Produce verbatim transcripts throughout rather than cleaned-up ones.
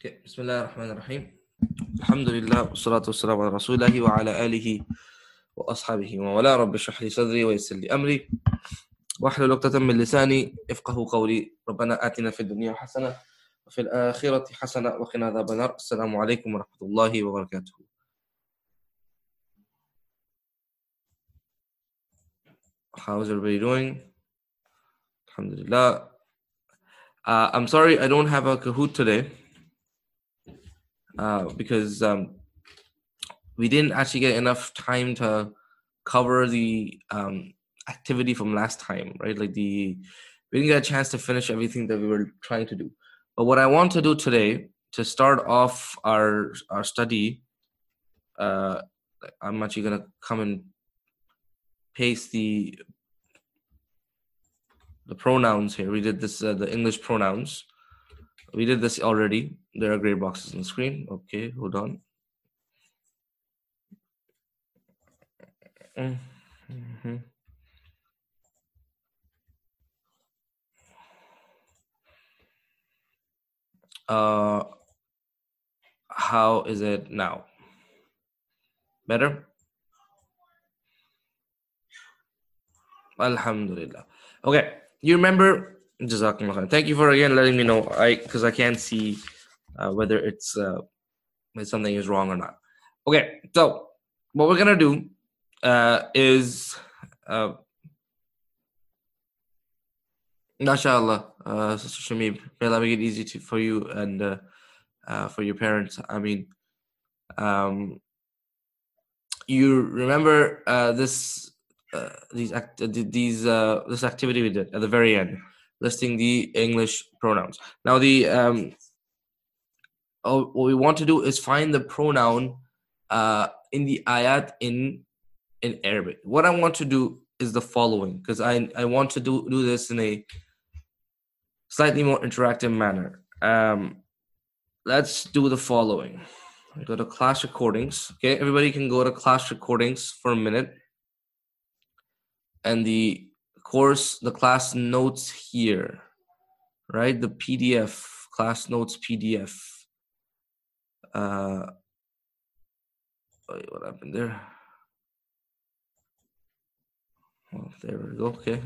Okay. Bismillah ar-Rahman ar-Rahim. Alhamdulillah, wassalatu wassalamu ala rasulillahi wa ala alihi wa ashabihi wa wala rabbi shrah li sadri wa yassir li amri wahlul 'uqdatan min lisani yafqahu qawli. Rabbana atina fid dunya hasanah wa fil akhirati hasanah wa qina adhaban nar. Assalamu alaikum wa rahmatullahi wa barakatuh. How is everybody doing? Alhamdulillah. Uh, I'm sorry I don't have a Kahoot today uh, because um, we didn't actually get enough time to cover the um, activity from last time, right? Like the we didn't get a chance to finish everything that we were trying to do. But what I want to do today to start off our our study, uh, I'm actually gonna come and paste the the pronouns here. We did this uh, the English pronouns. We did this already. There are gray boxes on the screen. Okay, hold on. Mm-hmm. Uh, how is it now? Better? Alhamdulillah. Okay, you remember? Jazakumullah. Thank you for again letting me know. I because I can't see uh, whether it's uh, if something is wrong or not. Okay, so what we're gonna do uh, is, uh, mashallah, uh, Sister Shamib, may Allah make it easy to, for you and uh, uh, for your parents. I mean, um, you remember uh, this uh, these act- these uh, this activity we did at the very end, listing the English pronouns. Now the um, oh, what we want to do is find the pronoun uh, in the ayat in in Arabic. What I want to do is the following, because I I want to do do this in a slightly more interactive manner. Um, let's do the following. Go to class recordings. Okay, everybody can go to class recordings for a minute. And the course, the class notes here, right? The P D F, class notes P D F. Uh, wait, what happened there? Oh, there we go. Okay.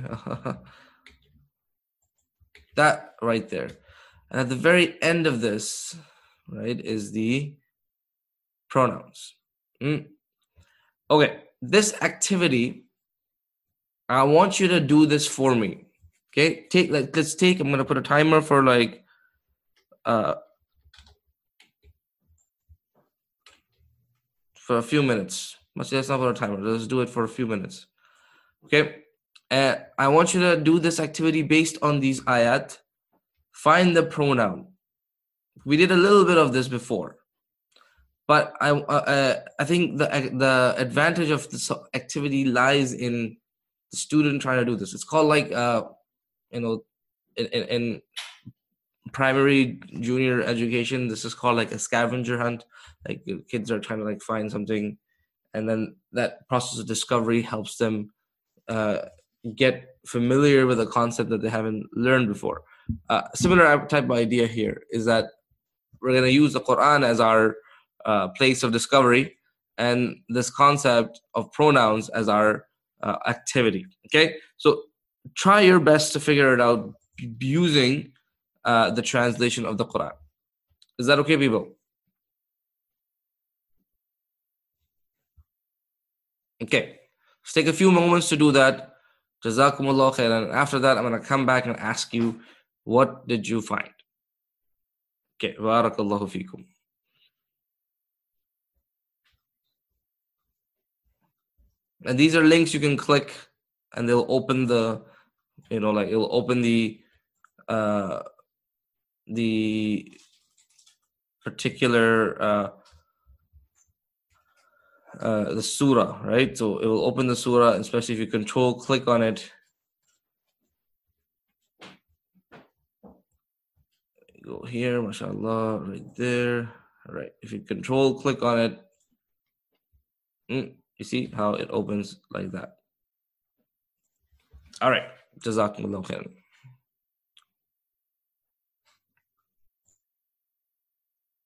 That right there. And at the very end of this, right, is the pronouns. Mm. Okay, this activity, I want you to do this for me. Okay, take like let's take. I'm gonna put a timer for like uh for a few minutes. But let's not put a timer. Let's do it for a few minutes. Okay, and I want you to do this activity based on these ayat. Find the pronoun. We did a little bit of this before, but I uh, I think the the advantage of this activity lies in the student trying to do this. It's called like uh you know in, in, in primary junior education, this is called like a scavenger hunt. Like kids are trying to like find something, and then that process of discovery helps them uh, get familiar with a concept that they haven't learned before. Uh, similar type of idea here is that we're going to use the Quran as our uh, place of discovery, and this concept of pronouns as our uh, activity. Okay, so try your best to figure it out using uh, the translation of the Quran. Is that okay, people? Okay, let's take a few moments to do that. Jazakumullah khairan. After that, I'm going to come back and ask you, what did you find? Okay, barakallahu feekum. And these are links you can click, and they'll open the, you know, like it'll open the, uh, the particular, uh, uh, the surah, right? So it will open the surah, especially if you control click on it. Go here, mashallah, right there. All right, if you control click on it, mm, you see how it opens like that. All right, jazakumullah khairan.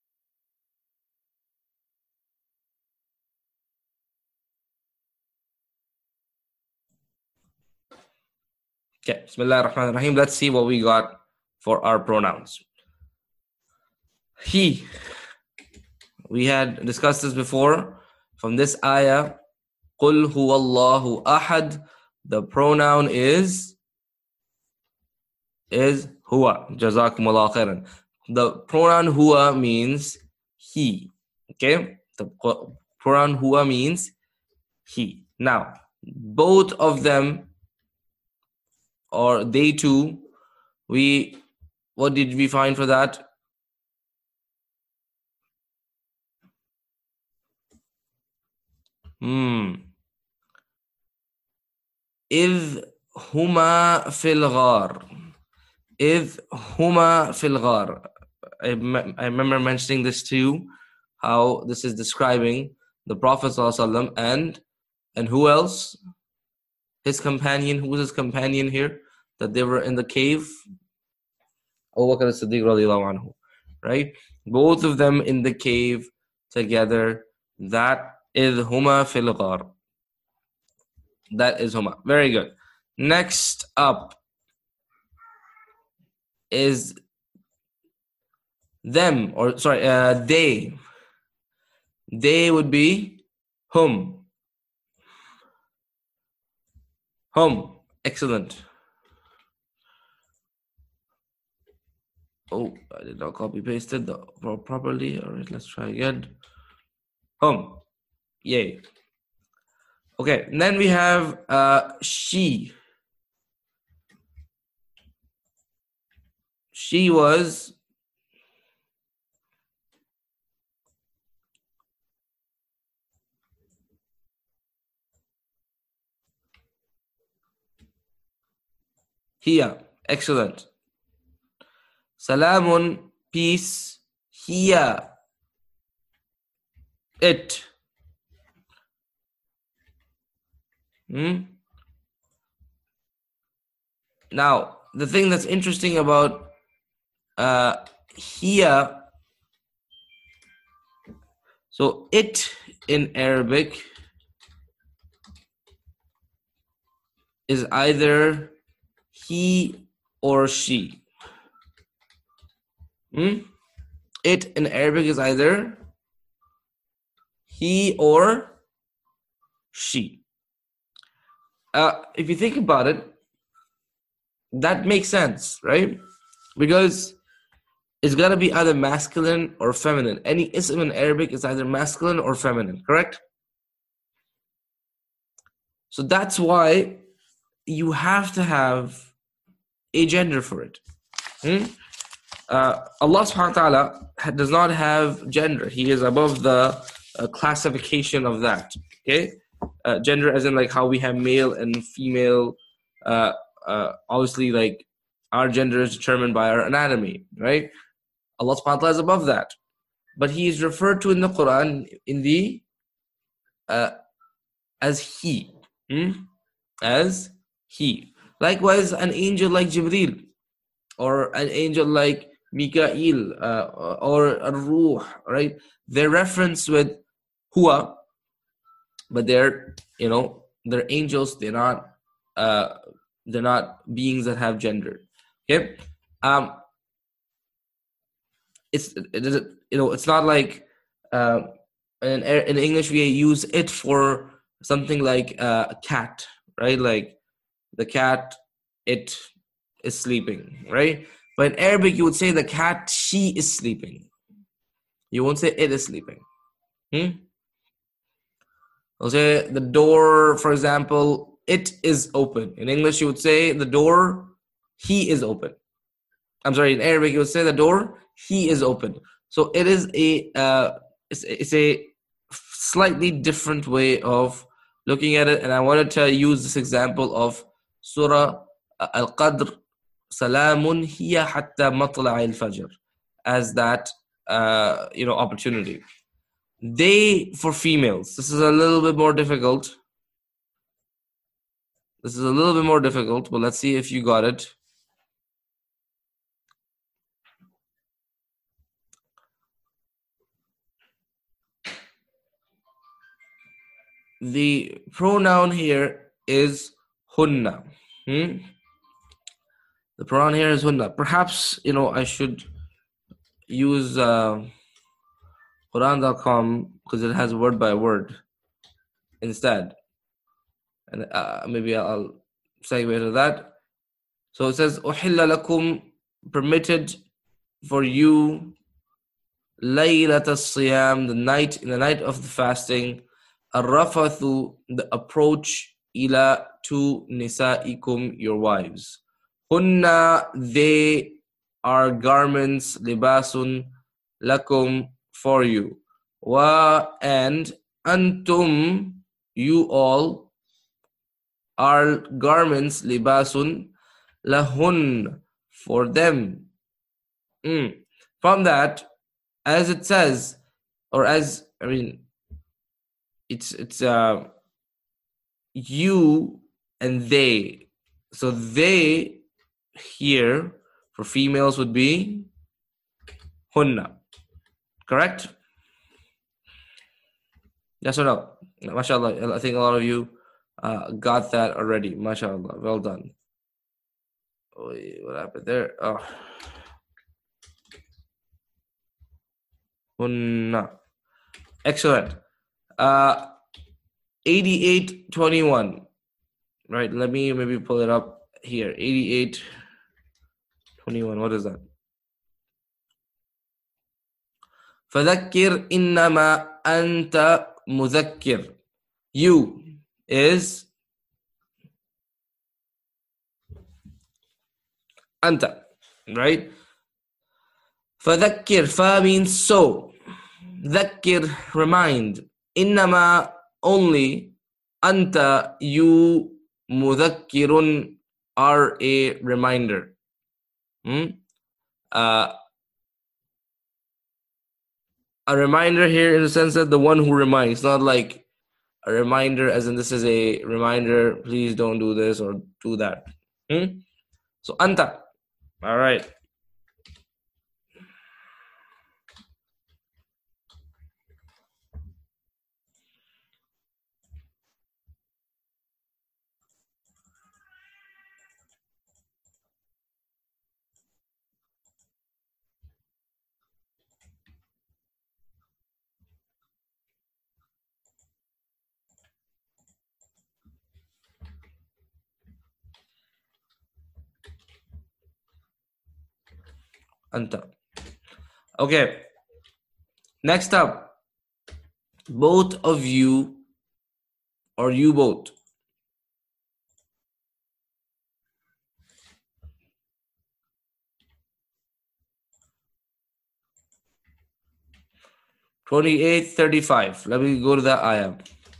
Okay, Bismillah ar-Rahman ar-Rahim. Let's see what we got for our pronouns. He. We had discussed this before. From this ayah, قُلْ هُوَ اللَّهُ أَحَدٌ. The pronoun is is huwa. Jazakumullah khairan. The pronoun huwa means he. Okay? The pronoun huwa means he. Now, both of them, or they two, we, what did we find for that? Hmm. إذ هما في الغار. إذ هما في الغار. I, I remember mentioning this to you, how this is describing the Prophet ﷺ and and who else? His companion. Who was his companion here? That they were in the cave. Abu Bakr as-Siddiq radiallahu anhu. Right? Both of them in the cave together. That is huma fil ghar. That is huma. Very good. Next up is them, or sorry, uh, they. They would be hum. Hum. Excellent. Oh, I did not copy pasted the properly. All right, let's try again. Hum. Yay. Okay, and then we have uh, she. She was here. Excellent. Salamun, peace. Here. It. Hmm? Now, the thing that's interesting about uh, here, so it in Arabic is either he or she. Hmm? It in Arabic is either he or she. Uh, if you think about it, that makes sense, right? Because it's got to be either masculine or feminine. Any ism in Arabic is either masculine or feminine, correct? So that's why you have to have a gender for it. Hmm? Uh, Allah subhanahu wa ta'ala does not have gender. He is above the uh, classification of that. Okay? Uh, gender as in like how we have male and female. Uh, uh, obviously, like our gender is determined by our anatomy, right? Allah subhanahu wa ta'ala is above that. But he is referred to in the Quran in the uh, as he. Hmm? As he. Likewise, an angel like Jibreel, or an angel like Mikael, uh, or a Ruh, right? They're referenced with huwa, but they're, you know, they're angels. They're not, uh, they're not beings that have gender. Okay, um, it's it is you know it's not like uh, in in English we use it for something like uh, a cat, right? Like the cat, it is sleeping, right? But in Arabic, you would say the cat, she is sleeping. You won't say it is sleeping. Hmm? I'll say the door, for example, it is open. In English, you would say the door, he is open. I'm sorry, in Arabic, you would say the door, he is open. So it is a, uh, it's, it's a slightly different way of looking at it. And I wanted to use this example of Surah Al-Qadr, Salamun hiya hatta matla'i al-fajr, as that uh, you know opportunity. They for females. This is a little bit more difficult. This is a little bit more difficult, but let's see if you got it. The pronoun here is hunna. Hmm? The pronoun here is hunna. Perhaps, you know, I should use uh, Quran dot com because it has word by word instead. And uh, maybe I'll segue to that. So it says, أُحِلَّ لَكُمْ, permitted for you, لَيْلَةَ الصِّيَامِ, the night, in the night of the fasting, الرَّفَثُ, the approach, إِلَى, to نِسَائِكُمْ, your wives. Hunna, they are garments, libasun, lakum, for you. Wa, and antum, you all, are garments, libasun, lahun, for them. Mm. From that, as it says, or as, I mean, it's, it's, uh, you and they. So they here for females would be hunna. Correct? Yes or no? MashaAllah. I think a lot of you uh, got that already. MashaAllah. Well done. Oh, what happened there? Oh. Hunna. Excellent. Uh, eighty-eight twenty-one. Right, let me maybe pull it up here. eighty-eight twenty-one. What is that? فذكر إنما أنت مذكر. You is أنت, right? فذكر, fa means so. ذكر, remind. إنما, only. أنت, you. مذكر, are a reminder. Hmm? Uh, a reminder here in the sense that the one who reminds, not like a reminder as in this is a reminder, please don't do this or do that. Hmm? So anta. All right. Anta. Okay. Next up, both of you or you both. twenty-eight thirty-five. Let me go to that ayah.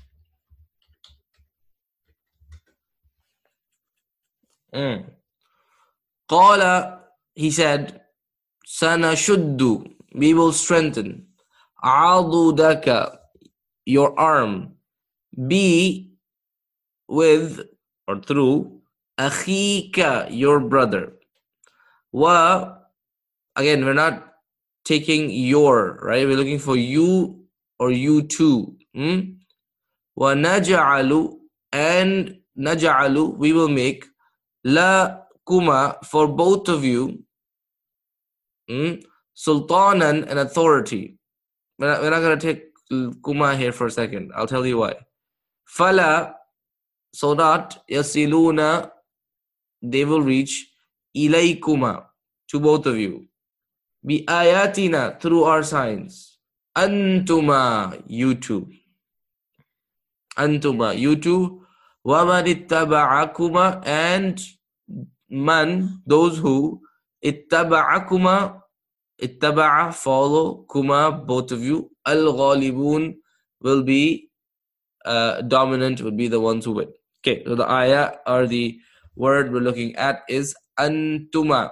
Mm. Qala, he said, Sanashuddu, we will strengthen. Adudaka, your arm. Be with or through akhika, your brother. Wa, again, we're not taking your, right? We're looking for you or you too. Hmm? Wa naja'alu, and naja'alu, we will make la kuma, for both of you. Hmm? Sultanan, an authority. We're not, we're not going to take kuma here for a second. I'll tell you why. Fala, so that yasiluna, they will reach ilaykuma, to both of you. Bi ayatina, through our signs. Antuma, you two. Antuma, you two. Waman ittaba'akuma, and man, those who ittaba'akuma, ittaba'a, follow, kuma, both of you. Al-ghalibun, will be uh, dominant, will be the ones who win. Okay, so the ayah or the word we're looking at is antuma.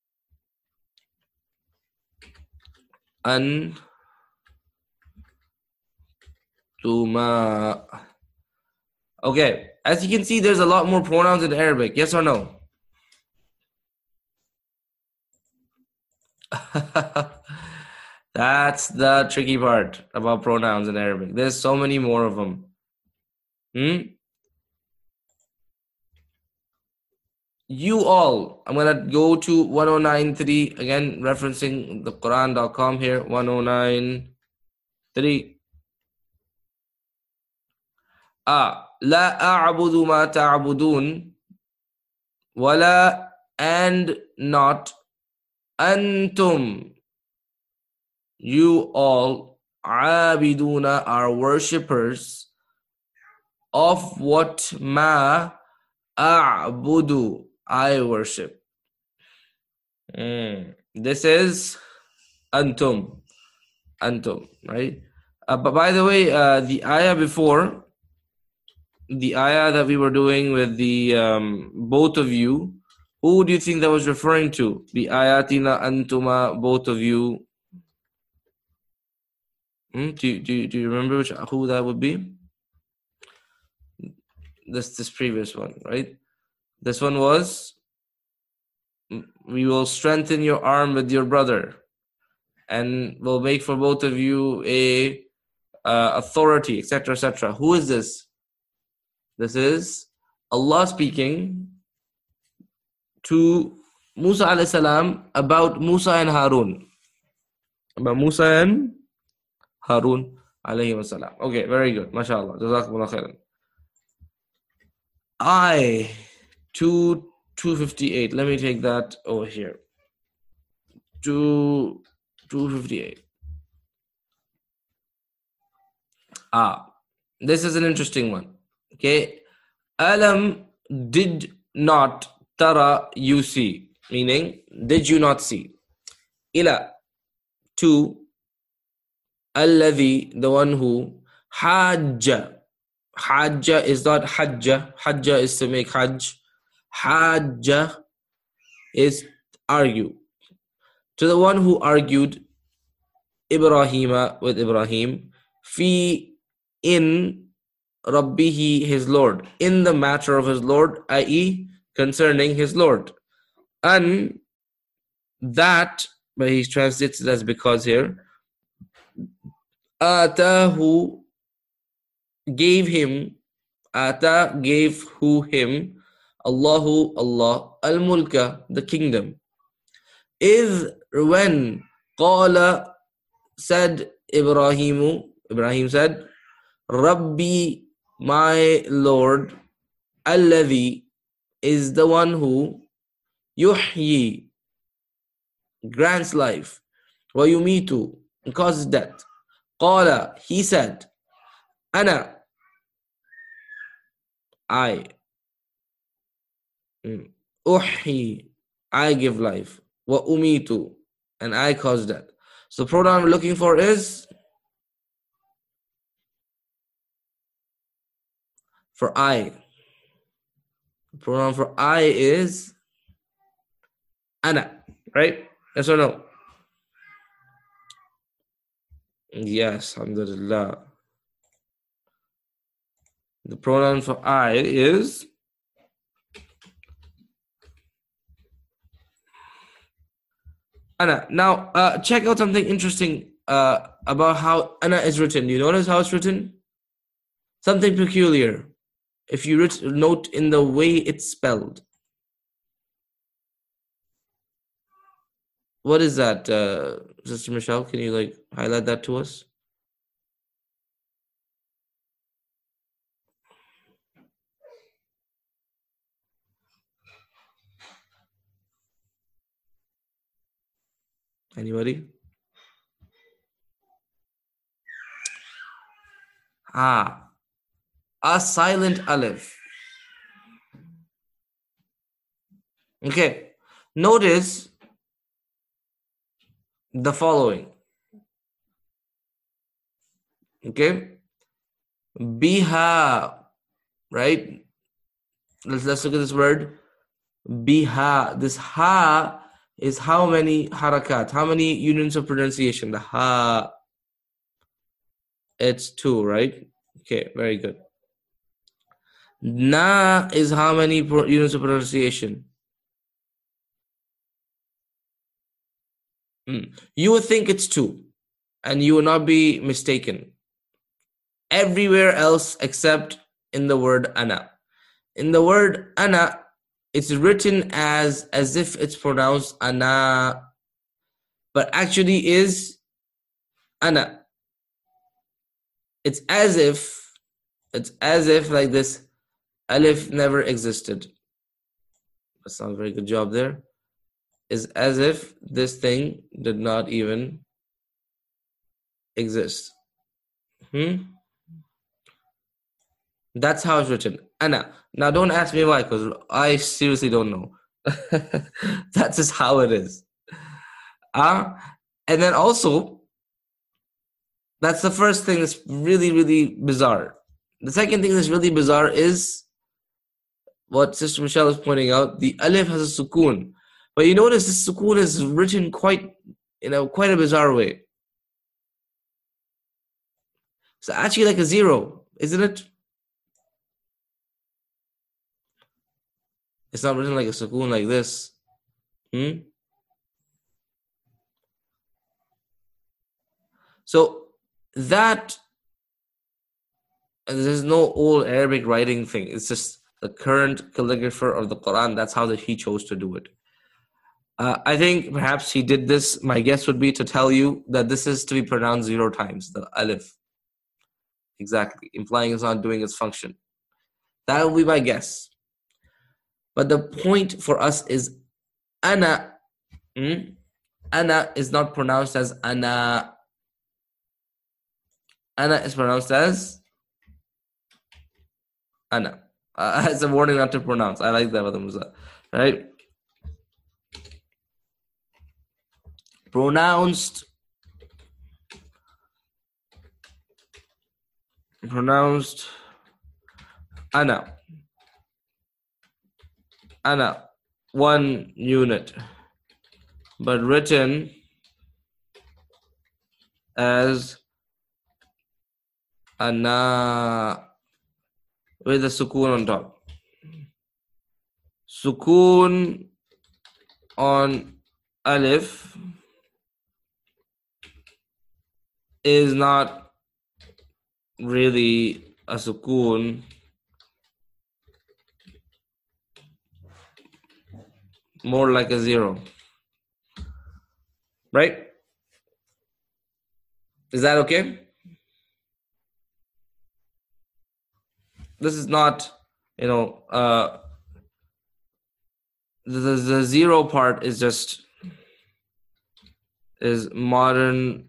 Antuma. Okay, as you can see, there's a lot more pronouns in Arabic. Yes or no? That's the tricky part about pronouns in Arabic. There's so many more of them. Hmm? you all, I'm going to go to one oh nine point three, again, referencing the Quran dot com here, one oh nine point three. Ah, la a'budu ma ta'budun, wala, and not, antum, you all, abiduna, are worshippers of what ma a'budu, I worship. Mm. This is antum, antum, right? Uh, but by the way, uh, the ayah before, the ayah that we were doing with the um, both of you, who do you think that was referring to? The ayatina antuma, both of you. Hmm? Do, do, do you remember which, who that would be? This this previous one, right? This one was, we will strengthen your arm with your brother, and will make for both of you a uh, authority, et cetera, et cetera. Who is this? This is Allah speaking to Musa alayhi salam about Musa and Harun. About Musa and Harun alayhi salam. Okay, very good. MashaAllah. Jazakumullah khairan. I, two, two fifty-eight. Let me take that over here. Two, two fifty-eight. Ah, this is an interesting one. Okay. Alam, did not, tara, you see. Meaning, did you not see? Ila, to, alladhi, the one who, hajja. Hajja is not hajja. Hajja is to make hajj. Hajja is argue. To the one who argued Ibrahima with Ibrahim, fi, in Rabbihi, his Lord, in the matter of his Lord, that is concerning his Lord. And that, but he translates it as because here, atahu, gave him, ata, gave who him, Allahu, Allah, al-mulka, the kingdom. If, when, qala, said Ibrahimu, Ibrahim said, Rabbi, my Lord, alladhi, is the one who, yuhyi, grants life, wa yumitu, causes death. Qala, he said, ana, I, uhyi, I give life, wa umitu, and I cause death. So the pronoun we're looking for is for I. The pronoun for I is ana, right? Yes or no? Yes, alhamdulillah. The pronoun for I is ana. Now, uh, check out something interesting uh, about how ana is written. You notice how it's written? Something peculiar. If you writ- note in the way it's spelled. What is that, uh, Sister Michelle? Can you like highlight that to us? Anybody? Ah, a silent aleph. Okay, notice the following. Okay, biha, right? Let's let's look at this word. Biha. This ha is how many harakat? How many units of pronunciation? The ha. It's two, right? Okay, very good. Na is how many pro- units of pronunciation? Mm. You would think it's two, and you will not be mistaken. Everywhere else except in the word ana. In the word ana, it's written as as if it's pronounced ana, but actually is ana. It's as if, it's as if like this alif never existed. That's not a very good job there. Is as if this thing did not even exist. Hmm? That's how it's written. Ana. Now don't ask me why, because I seriously don't know. That's just how it is. Uh, and then also, that's the first thing that's really, really bizarre. The second thing that's really bizarre is what Sister Michelle is pointing out. The alif has a sukoon. But you notice this sukoon is written quite, in a quite a bizarre way. It's actually like a zero, isn't it? It's not written like a sukoon like this. Hmm? So that, there's no old Arabic writing thing. It's just the current calligrapher of the Quran. That's how that he chose to do it. Uh, I think perhaps he did this. My guess would be to tell you that this is to be pronounced zero times, the alif. Exactly, implying it's not doing its function. That would be my guess. But the point for us is ana. Hmm? Ana is not pronounced as ana. Ana is pronounced as ana. Uh, it's a warning not to pronounce. I like that, Musa. Right? Pronounced. Pronounced ana. Ana. One unit. But written as ana with a sukoon on top. Sukoon on alif is not really a sukoon. More like a zero. Right? Is that okay? This is not, you know, uh, the, the zero part is just, is modern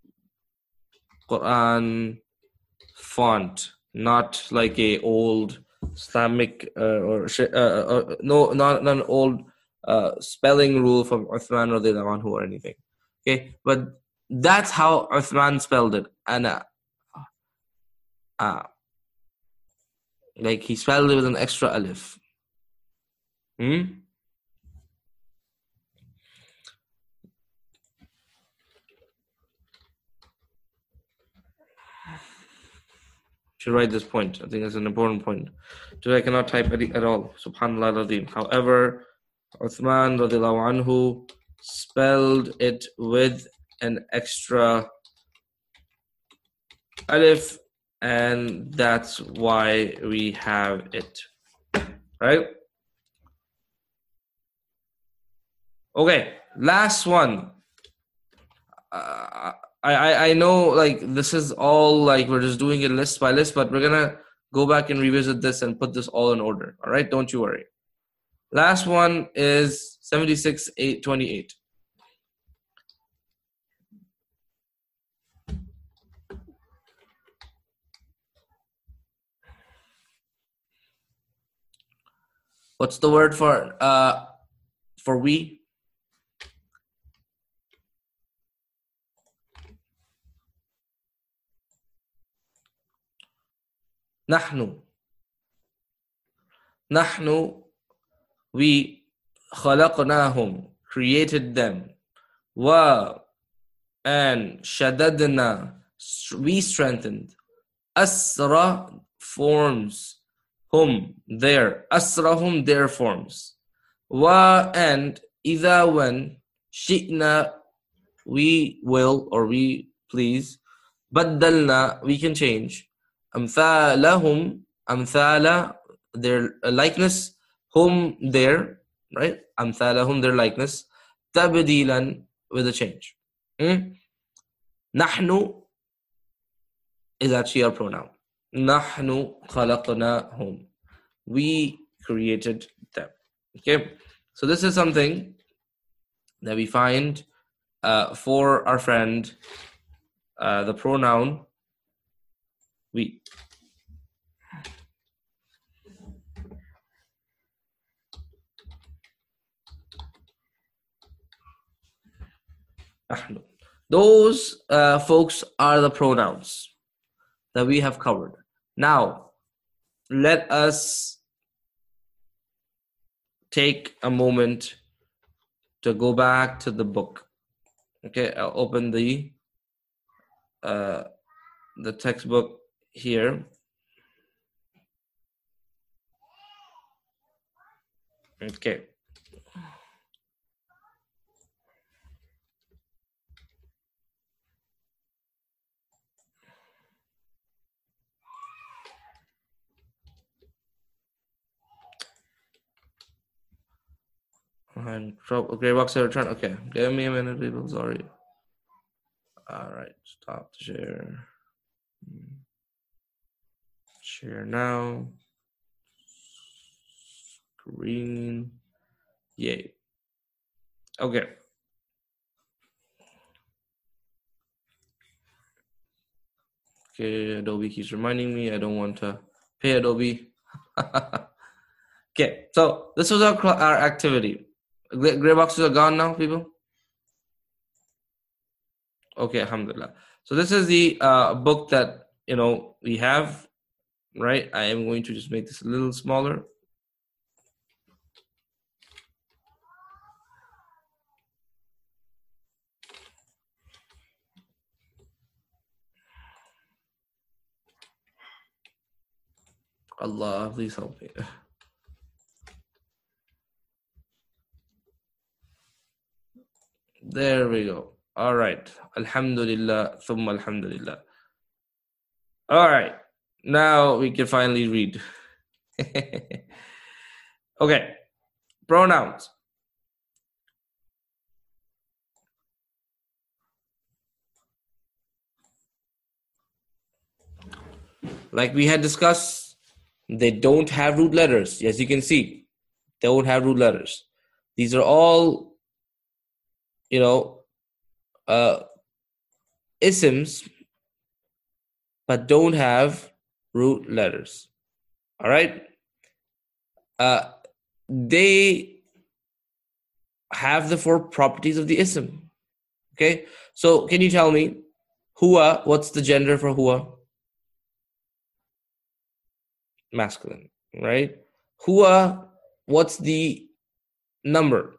Quran font, not like a old Islamic uh, or uh, uh, no, not, not an old uh, spelling rule from Uthman radiallahu anhu or anything. Okay, but that's how Uthman spelled it. Ana. Ah. Like he spelled it with an extra alif. Hmm? Should write this point. I think it's an important point. Today I cannot type at, at all. Subhanallah al-Azim. However, Uthman radiallahu anhu spelled it with an extra alif, and that's why we have it. Right? Okay, last one. Uh, I, I I know like this is all like we're just doing it list by list, but we're gonna go back and revisit this and put this all in order. All right, don't you worry. Last one is seventy-six eight twenty-eight. What's the word for uh for we? Nahnu. Nahnu, we khalaqnahum, created them. Wa, and shadadna, we strengthened. Asra, forms. Hum, their. Asrahum, their forms. Wa, and idha, when. Shi'na, we will or we please. Baddalna, we can change. Amthalahum, amthala, their likeness. hum their, right? Amthalahum, their likeness. Tabdilan, with a change. Hmm? Nahnu is actually our pronoun. Nahnu khalaqnahum. We created them. Okay, so this is something that we find uh, for our friend, uh, the pronoun we. Nahnu. Those uh, folks are the pronouns that we have covered. Now, let us take a moment to go back to the book. Okay, I'll open the uh, the textbook here. Okay. And gray box return. Okay, give me a minute, people. Sorry. All right, stop the share. Share now. Screen. Yay. Okay. Okay, Adobe keeps reminding me I don't want to pay Adobe. Okay, so this was our, our activity. Gray boxes are gone now, people? Okay, alhamdulillah. So this is the uh, book that, you know, we have, right? I am going to just make this a little smaller. Allah, please help me. There we go. All right. Alhamdulillah, thumma alhamdulillah. All right. Now we can finally read. Okay. Pronouns. Like we had discussed, they don't have root letters. As you can see, they don't have root letters. These are all, you know, uh, isms, but don't have root letters. All right. Uh, they have the four properties of the ism. Okay. So can you tell me, huwa, what's the gender for huwa? Masculine, right? Huwa, what's the number?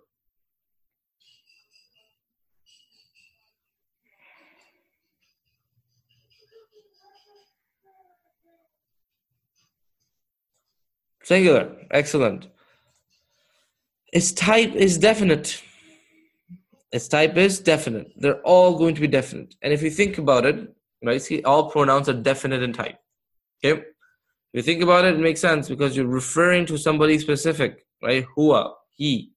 Singular. Excellent. Its type is definite. Its type is definite. They're all going to be definite. And if you think about it, right, see, all pronouns are definite in type. Okay? If you think about it, it makes sense because you're referring to somebody specific, right? Huwa, he.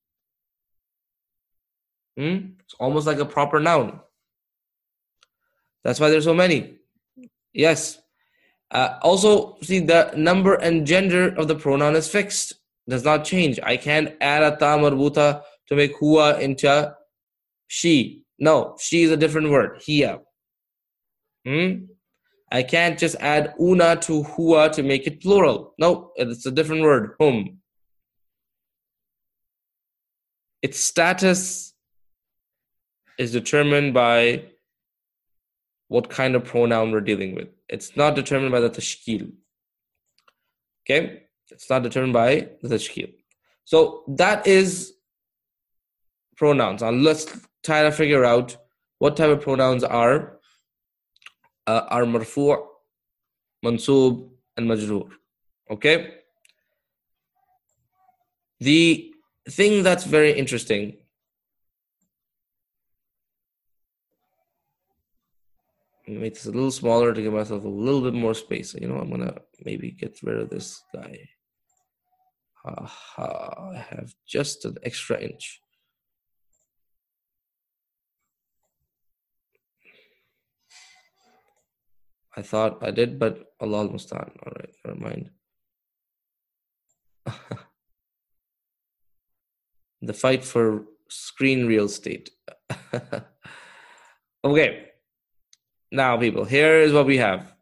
Hmm? It's almost like a proper noun. That's why there's so many. Yes. Uh, also, see, the number and gender of the pronoun is fixed. Does not change. I can't add a ta marbuta to make huwa into she. No, she is a different word. Hiya. Hmm? I can't just add una to huwa to make it plural. No, it's a different word. Hum. Its status is determined by what kind of pronoun we're dealing with. It's not determined by the tashkil. Okay? It's not determined by the tashkil. So that is pronouns. Now let's try to figure out what type of pronouns are uh, are marfu', mansoob, and majroor. Okay? The thing that's very interesting make this a little smaller to give myself a little bit more space. You know, I'm gonna maybe get rid of this guy. Aha, I have just an extra inch. I thought I did, but Allah al-Mustan. All right, never mind. The fight for screen real estate. Okay. Now, people, here is what we have.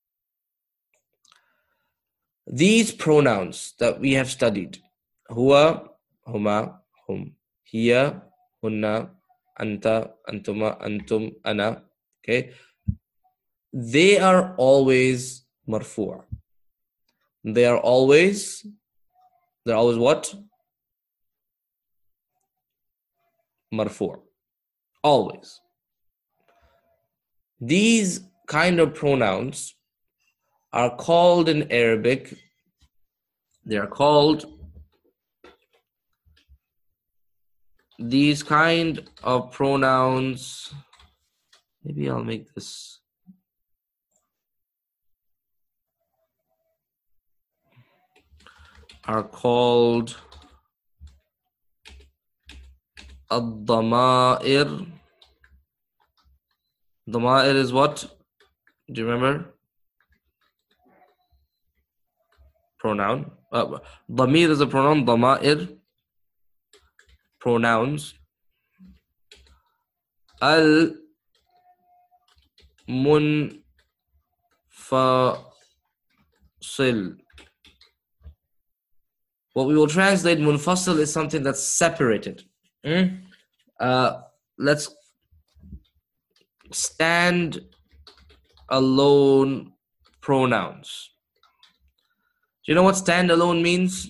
These pronouns that we have studied, huwa, huma, hum, hiya, hunna, anta, antuma, antum, ana, okay? They are always marfu'. They are always, they're always what? Marfu'. Always. These kind of pronouns are called in Arabic, they are called, these kind of pronouns, maybe I'll make this, are called ad-dama'ir. Dama'ir is what? Do you remember? Pronoun. Uh, Damir is a pronoun. Dama'ir. Pronouns. Al munfasil. What we will translate munfasil is something that's separated. Mm? Uh, let's stand alone pronouns. Do you know what stand alone means?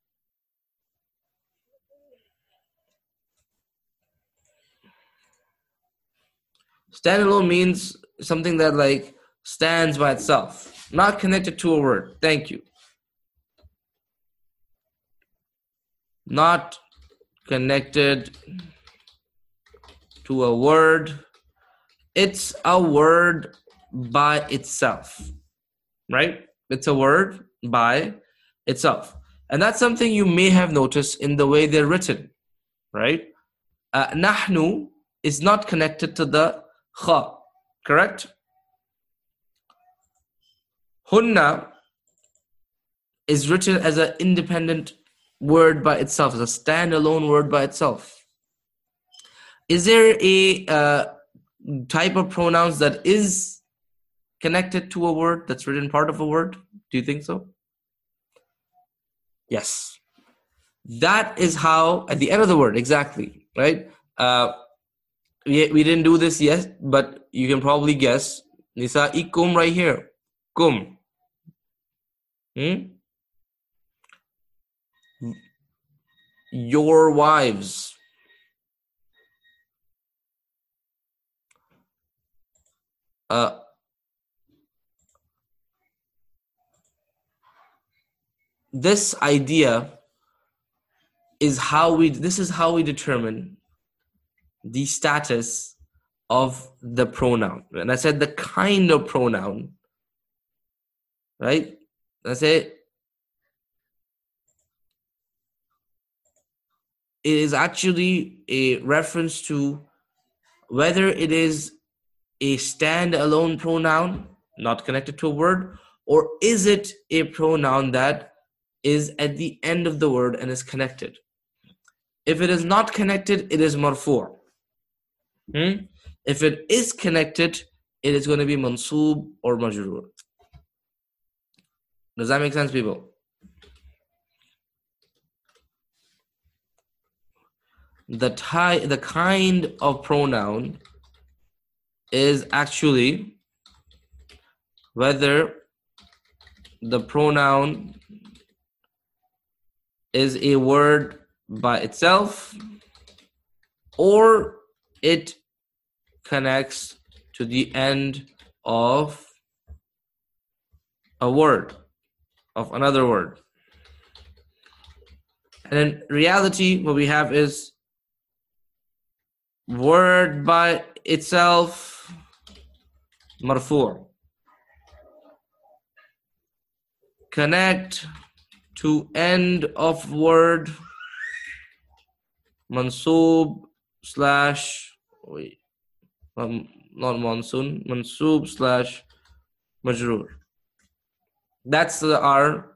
Stand alone means something that like stands by itself, not connected to a word. Thank you. Not connected to a word. It's a word by itself, right? It's a word by itself. And that's something you may have noticed in the way they're written, right? Uh, nahnu is not connected to the kha, correct? Hunna is written as an independent word by itself, as a standalone word by itself. Is there a uh, type of pronouns that is connected to a word, that's written part of a word? Do you think so? Yes. That is how, at the end of the word, exactly, right? Uh, we, we didn't do this yet, but you can probably guess. Nisaikum right here. Kum. Hmm? Your wives. Uh, this idea is how we, this is how we determine the status of the pronoun. And I said the kind of pronoun, right? I say it is actually a reference to whether it is a stand-alone pronoun, not connected to a word, or is it a pronoun that is at the end of the word and is connected. If it is not connected, it is marfu'. Hmm? If it is connected, it is going to be mansoob or majroor. Does that make sense, people? The ty- the kind of pronoun is actually whether the pronoun is a word by itself or it connects to the end of a word, of another word. And in reality, what we have is word by itself, marfu'. Connect to end of word, mansoob slash, wait, um, not monsoon, mansoob slash majroor. That's the R.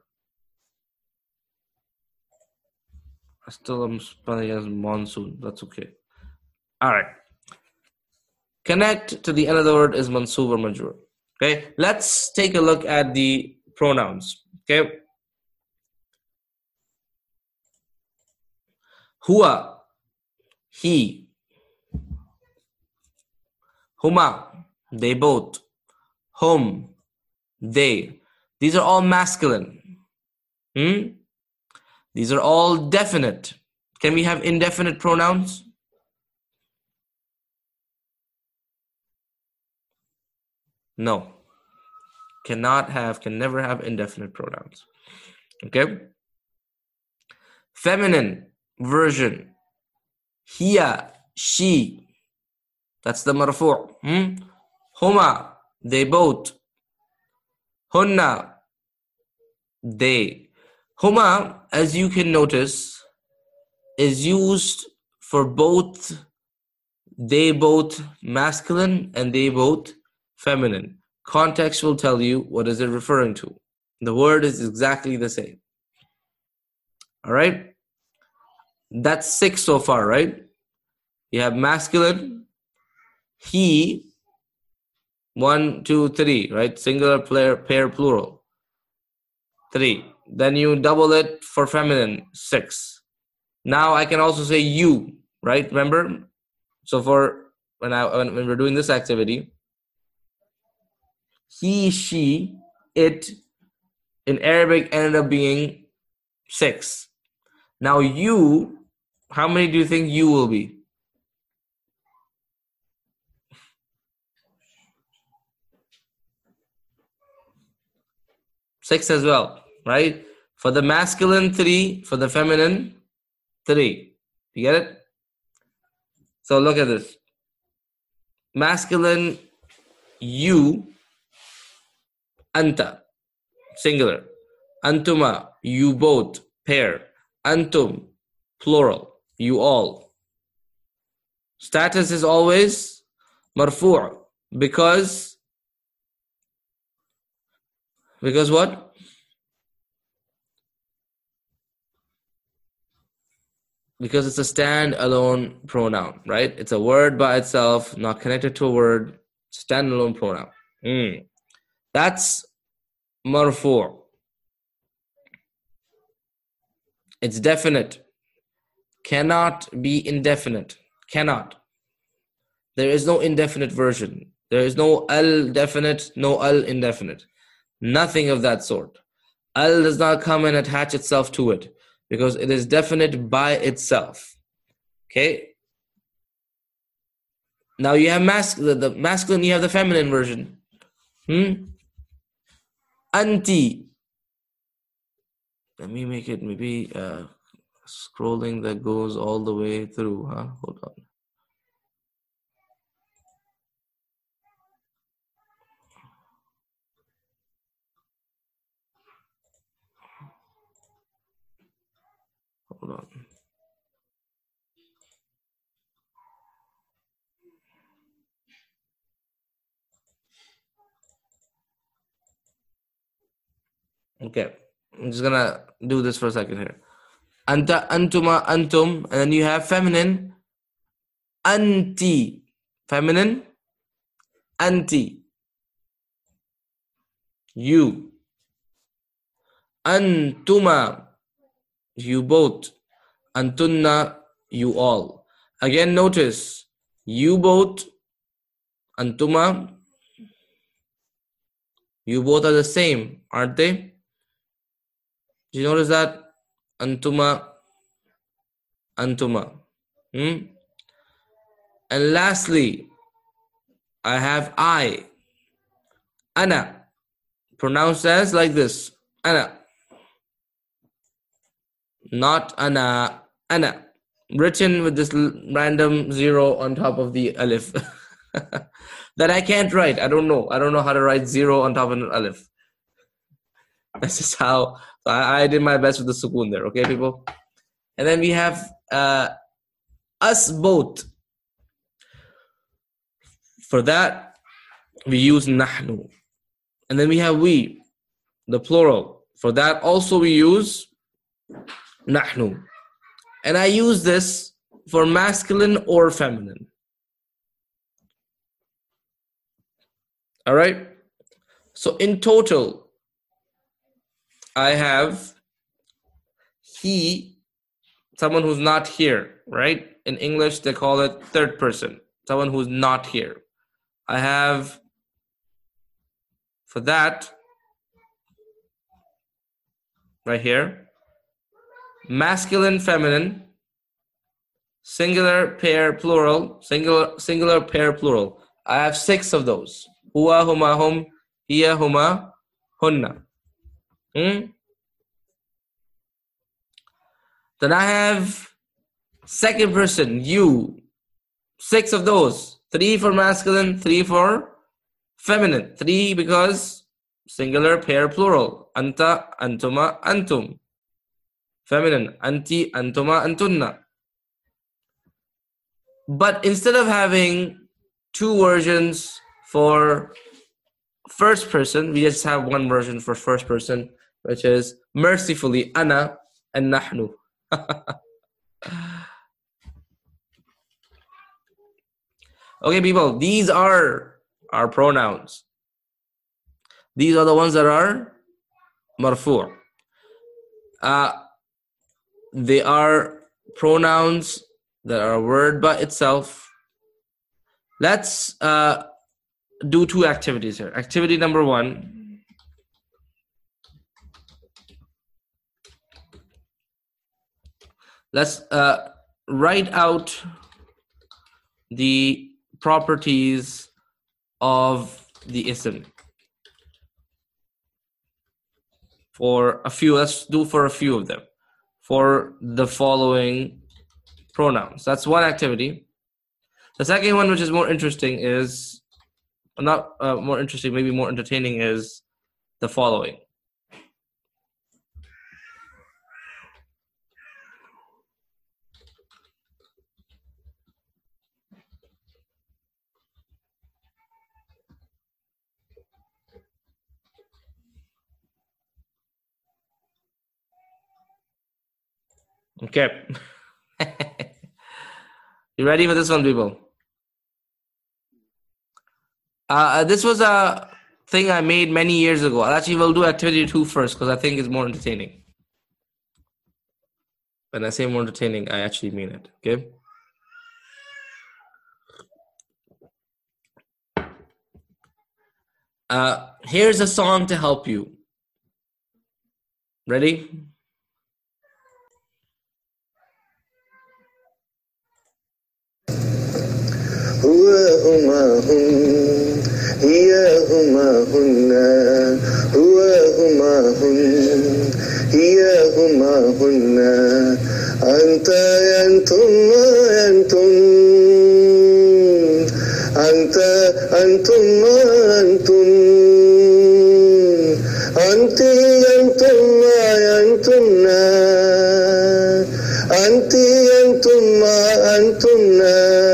Still I'm spelling as monsoon. That's okay. All right. Connect to the end of the word is mansoob or majroor. Okay. Let's take a look at the pronouns. Okay. Huwa, he. Huma, they both. Hum, they. These are all masculine. Hmm? These are all definite. Can we have indefinite pronouns? No. Cannot have, can never have indefinite pronouns. Okay? Feminine version. Hiya, she. That's the marfu'. Hmm? Huma, they both. Hunna, they. Huma, as you can notice, is used for both they both masculine and they both feminine. Context will tell you what is it referring to. The word is exactly the same. All right? That's six so far, right? You have masculine, he, one, two, three, right? Singular, pair, pair, plural. Three. Then you double it for feminine, six. Now I can also say you, right? Remember? So for when I when, when we're doing this activity, he, she, it in Arabic ended up being six. Now you, how many do you think you will be? Six as well, right? For the masculine, three. For the feminine, three. You get it? So look at this. Masculine, you, anta, singular. Antuma, you both, pair. Antum, plural, you all. Status is always marfu' because because what? Because it's a stand-alone pronoun, right? It's a word by itself, not connected to a word. Stand-alone pronoun. Mm. That's marfu'. It's definite. Cannot be indefinite. Cannot. There is no indefinite version. There is no al definite, no al indefinite. Nothing of that sort. Al does not come and attach itself to it because it is definite by itself. Okay? Now you have mas- the, the masculine, you have the feminine version. Hmm? Anti. Let me make it maybe uh, scrolling that goes all the way through. Huh? Hold on. Hold on. Okay. I'm just gonna do this for a second here. Anta, antuma, antum, and then you have feminine, anti. Feminine, anti. You. Antuma, you both. Antunna, you all. Again, notice, you both, antuma, you both are the same, aren't they? Do you notice that? Antuma, antuma. Hmm? And lastly, I have I. Ana. Pronounced as like this. Ana. Not ana. Ana. Written with this random zero on top of the alif. That I can't write. I don't know. I don't know how to write zero on top of an alif. This is how So I, I did my best with the sukoon there, okay, people? And then we have uh, us both. For that, we use nahnu. And then we have we, the plural. For that also we use nahnu. And I use this for masculine or feminine. All right? So in total, I have he, someone who's not here, right? In English, they call it third person, someone who's not here. I have, for that, right here, masculine, feminine, singular, pair, plural, singular, singular, pair, plural. I have six of those. Huwa, huma, hum, hiya, huma, hunna. Hmm? Then I have second person, you. Six of those. Three for masculine, three for feminine. Three because singular, pair, plural. Anta, antuma, antum. Feminine. Anti, antuma, antunna. But instead of having two versions for first person, we just have one version for first person, which is mercifully ana and nahnu. Okay, people, these are our pronouns. These are the ones that are marfu'. Uh, they are pronouns that are a word by itself. Let's uh, do two activities here. Activity number one. Let's uh, write out the properties of the ism for a few. Let's do for a few of them for the following pronouns. That's one activity. The second one, which is more interesting, is not uh, more interesting, maybe more entertaining, is the following. Okay. You ready for this one, people? Uh, this was a thing I made many years ago. Actually, we'll do activity two first because I think it's more entertaining. When I say more entertaining, I actually mean it. Okay. Uh, here's a song to help you. Ready? Huwa huma hum, hiya huma hunna. Huwa huma hum, hiya huma hunna. Anta antum antum. Anta antum antum. Anti antum antumna. Anti antum antumna.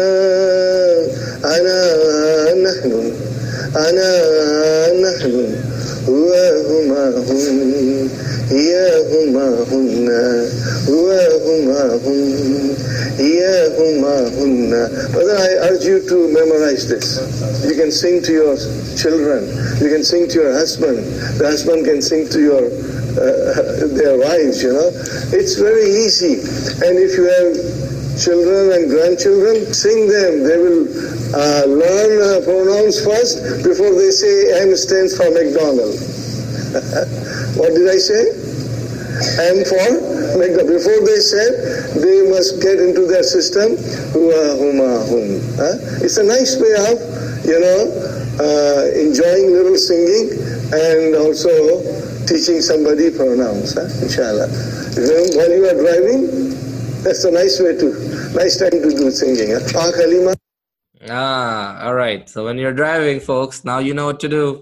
أنا نحن هو هما هم هي هما هن هو هما هم هي هما هن. Brother, I urge you to memorize this. You can sing to your children. You can sing to your husband. The husband can sing to your uh, their wives, you know. It's very easy. And if you have children and grandchildren, sing them. They will uh, learn uh, pronouns first before they say M stands for McDonald. What did I say? M for McDonald. Before they said, they must get into their system. Hua, huma, hum. Huh? It's a nice way of, you know, uh, enjoying little singing and also teaching somebody pronouns. Huh? Inshallah. While you are driving, that's a nice way to, nice time to do singing. Huh? Ah, all right. So when you're driving, folks, now you know what to do.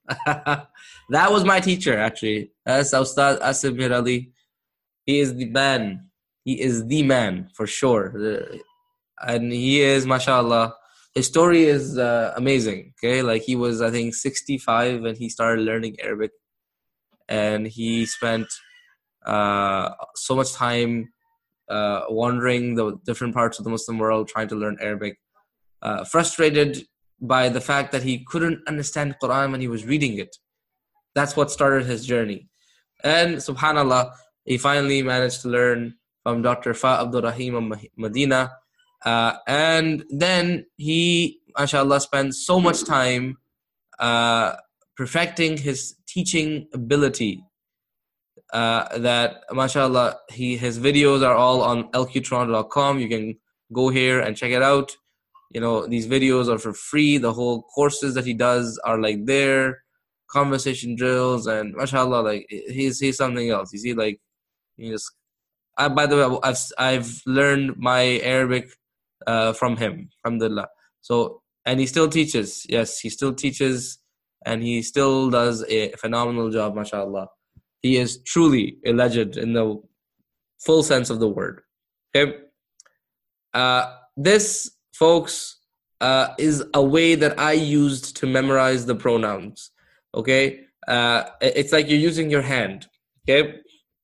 That was my teacher, actually. That's Ustad Asif Mir Ali. He is the man. He is the man, for sure. Uh, And he is, mashallah, his story is uh, amazing. Okay, like he was, I think, sixty-five when he started learning Arabic. And he spent uh, so much time uh, wandering the different parts of the Muslim world trying to learn Arabic, uh, frustrated by the fact that he couldn't understand Quran when he was reading it. That's what started his journey. And subhanallah, he finally managed to learn from Doctor Fa Abdul Rahim of Medina. Uh, and then he, mashallah, spent so much time uh, perfecting his teaching ability uh, that, mashallah, he, his videos are all on L Q Toronto dot com. You can go here and check it out. You know, these videos are for free. The whole courses that he does are like there, conversation drills, and mashallah, like he's he's something else. You see, like he just. I, by the way, I've I've learned my Arabic uh, from him, alhamdulillah. So, and he still teaches. Yes, he still teaches, and he still does a phenomenal job, mashallah. He is truly a legend in the full sense of the word. Okay, uh, this, folks, uh, is a way that I used to memorize the pronouns. Okay, uh, it's like you're using your hand. Okay,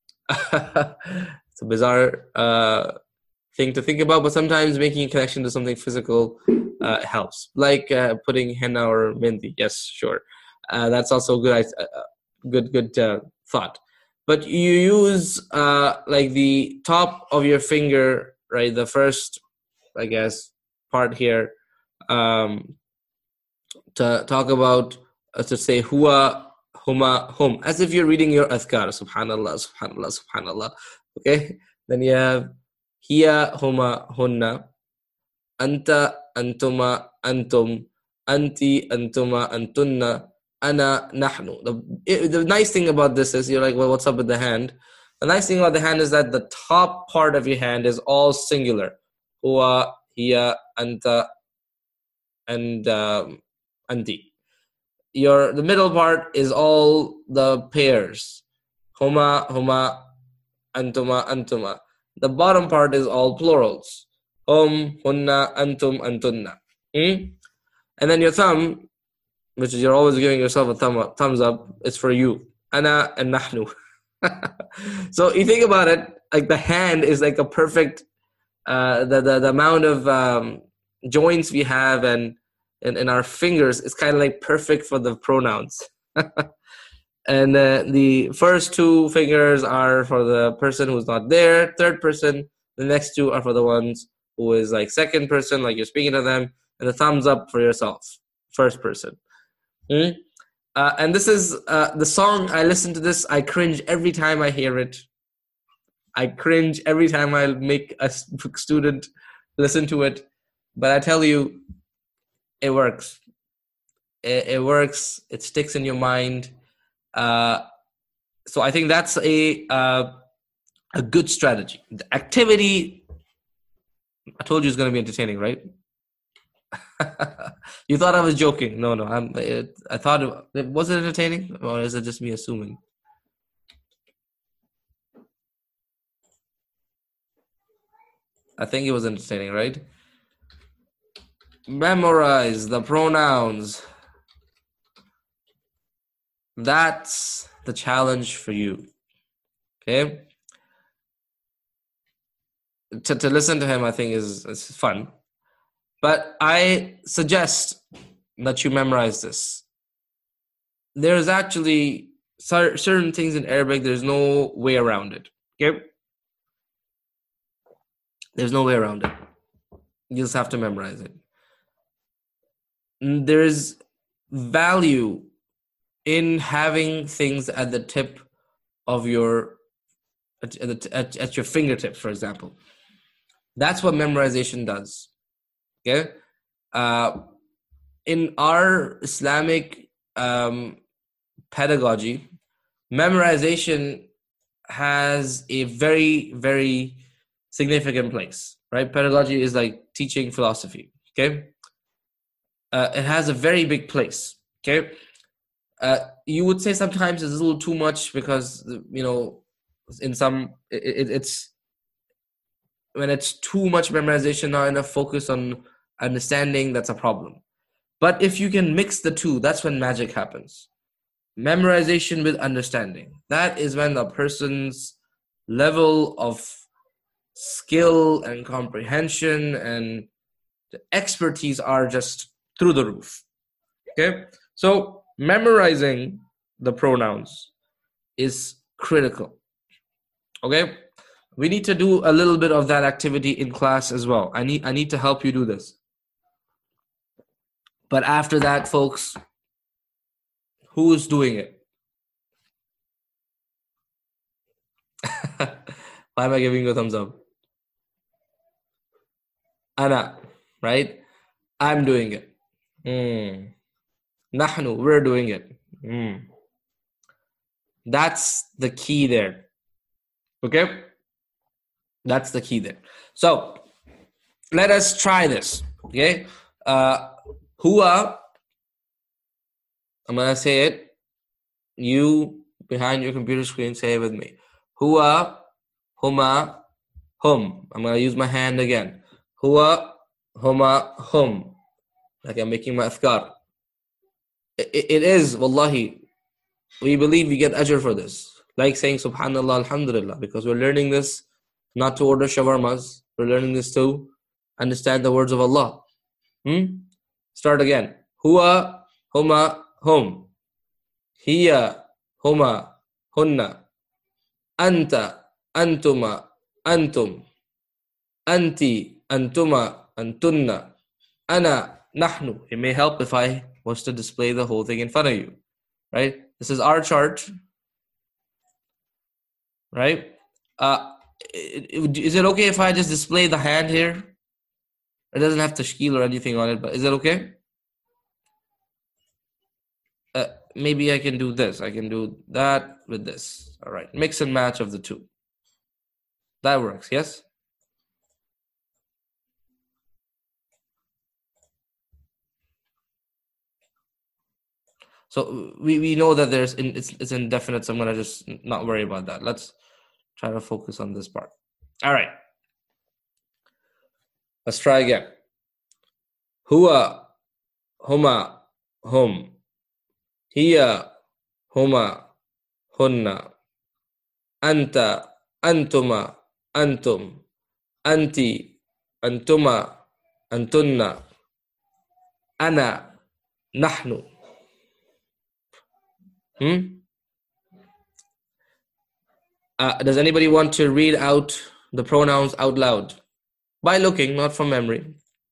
it's a bizarre uh, thing to think about, but sometimes making a connection to something physical uh, helps, like uh, putting henna or mehndi. Yes, sure, uh, that's also good. Uh, good, good uh, thought. But you use uh, like the top of your finger, right? The first, I guess, part here um, to talk about, uh, to say huwa, huma, hum, as if you're reading your adhkar. Subhanallah, subhanallah, subhanallah. Okay? Then you have hiya, huma, hunna, anta, antuma, antum, anti, antuma, antunna, ana, nahnu. The, the nice thing about this is you're like, well, what's up with the hand? The nice thing about the hand is that the top part of your hand is all singular. Huwa, hiya, anta, and um, anti. Your the middle part is all the pairs. Huma, huma, antuma, antuma. The bottom part is all plurals. Hum, hunna, antum, antunna. Hmm? And then your thumb, which is you're always giving yourself a thumb up, thumbs up, it's for you. Ana and nahnu. So you think about it, like the hand is like a perfect, uh, the, the, the amount of um, joints we have and in, in our fingers is kind of like perfect for the pronouns. And uh, the first two fingers are for the person who's not there, third person. The next two are for the ones who is like second person, like you're speaking to them, and the thumbs up for yourself, first person. Hmm? Uh, and this is uh, the song. I listen to this, I cringe every time I hear it. I cringe every time I make a student listen to it. But I tell you, it works. It, it works. It sticks in your mind. Uh, so I think that's a uh, a good strategy. The activity, I told you it's going to be entertaining, right? You thought I was joking. No, no. I'm, it, I thought it, was it entertaining, or is it just me assuming? I think it was entertaining, right? Memorize the pronouns. That's the challenge for you. Okay? To, to listen to him, I think, is, is fun. But I suggest that you memorize this. There's actually certain things in Arabic, there's no way around it. Okay? There's no way around it. You just have to memorize it. There's value in having things at the tip of your, at, at, at, at your fingertips, for example. That's what memorization does. Okay? Uh, in our Islamic um, pedagogy, memorization has a very, very significant place, right? Pedagogy is like teaching philosophy, okay? Uh, it has a very big place, okay? Uh, you would say sometimes it's a little too much because, you know, in some, it, it, it's, when it's too much memorization, not enough focus on understanding, that's a problem. But if you can mix the two, that's when magic happens. Memorization with understanding. That is when the person's level of skill and comprehension and the expertise are just through the roof. Okay? So memorizing the pronouns is critical. Okay? We need to do a little bit of that activity in class as well. I need I need to help you do this. But after that, folks, who's doing it? Why am I giving you a thumbs up? Ana, right? I'm doing it. Mm. Nahnu, we're doing it. Mm. That's the key there. Okay? That's the key there. So, let us try this. Okay? Uh, huwa, I'm going to say it. You, behind your computer screen, say it with me. Huwa, huma, hum. I'm going to use my hand again. Huwa, huma, hum. Like I'm making my afkar. It, it is, wallahi. We believe we get ajr for this. Like saying subhanallah, alhamdulillah. Because we're learning this not to order shawarmas. We're learning this to understand the words of Allah. Hmm? Start again. Huwa, huma, hum. Hiya, huma, hunna. Anta, antuma, antum. Anti, antuma, antunna. Ana, nahnu. It may help if I was to display the whole thing in front of you. Right? This is our chart. Right? Uh, is it okay if I just display the hand here? It doesn't have tashkil or anything on it, but is it okay? Uh, maybe I can do this. I can do that with this. All right. Mix and match of the two. That works, yes? So we, we know that there's in, it's, it's indefinite, so I'm going to just not worry about that. Let's try to focus on this part. All right. Let's try again. Huwa, huma, hum. Hiya, huma, hunna. Anta, antuma, antum. Anti, antuma, antunna. Ana, nahnu. Hmm? Uh, does anybody want to read out the pronouns out loud? By looking, not from memory.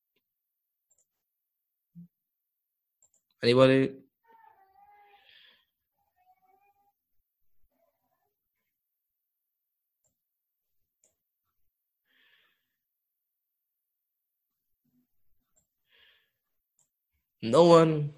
Anybody? No one?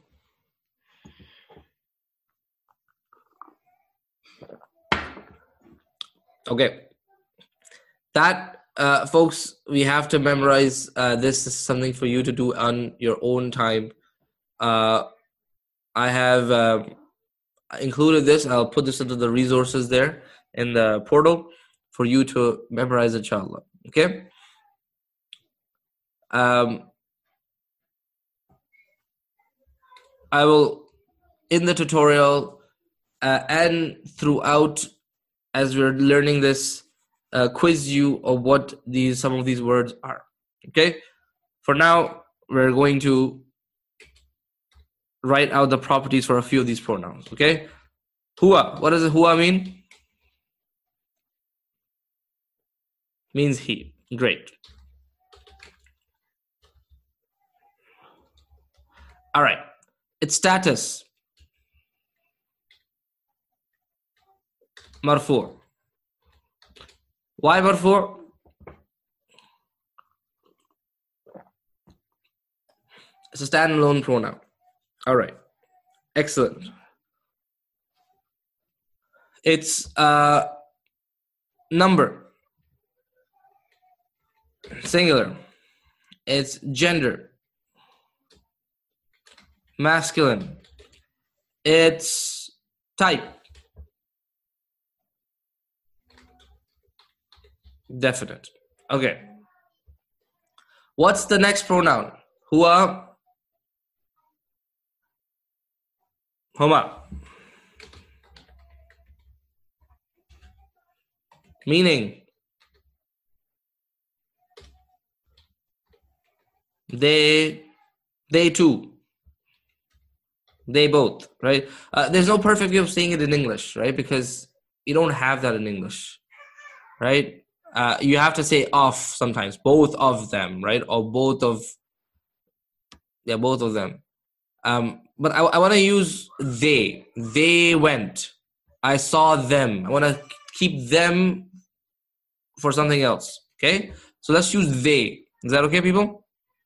Okay. That, uh, folks, we have to memorize. Uh, this is something for you to do on your own time. Uh, I have uh, included this. I'll put this into the resources there in the portal for you to memorize, inshallah. Okay? Um, I will, in the tutorial uh, and throughout, as we're learning this, uh, quiz you of what these some of these words are. Okay? For now, we're going to write out the properties for a few of these pronouns. Okay? Huwa. What does huwa mean? Means he. Great. All right. Its status. Marfu. Why marfu? It's a standalone pronoun. All right. Excellent. It's uh, number. Singular. It's gender. Masculine. It's type. Definite. Okay. What's the next pronoun? Huwa. Huma. Meaning. They, they too. They both, right? Uh, there's no perfect way of saying it in English, right? Because you don't have that in English, right? Uh, you have to say of sometimes, both of them, right? Or both of, yeah, both of them. Um, but I, I want to use they. They went. I saw them. I want to keep them for something else, okay? So let's use they. Is that okay, people?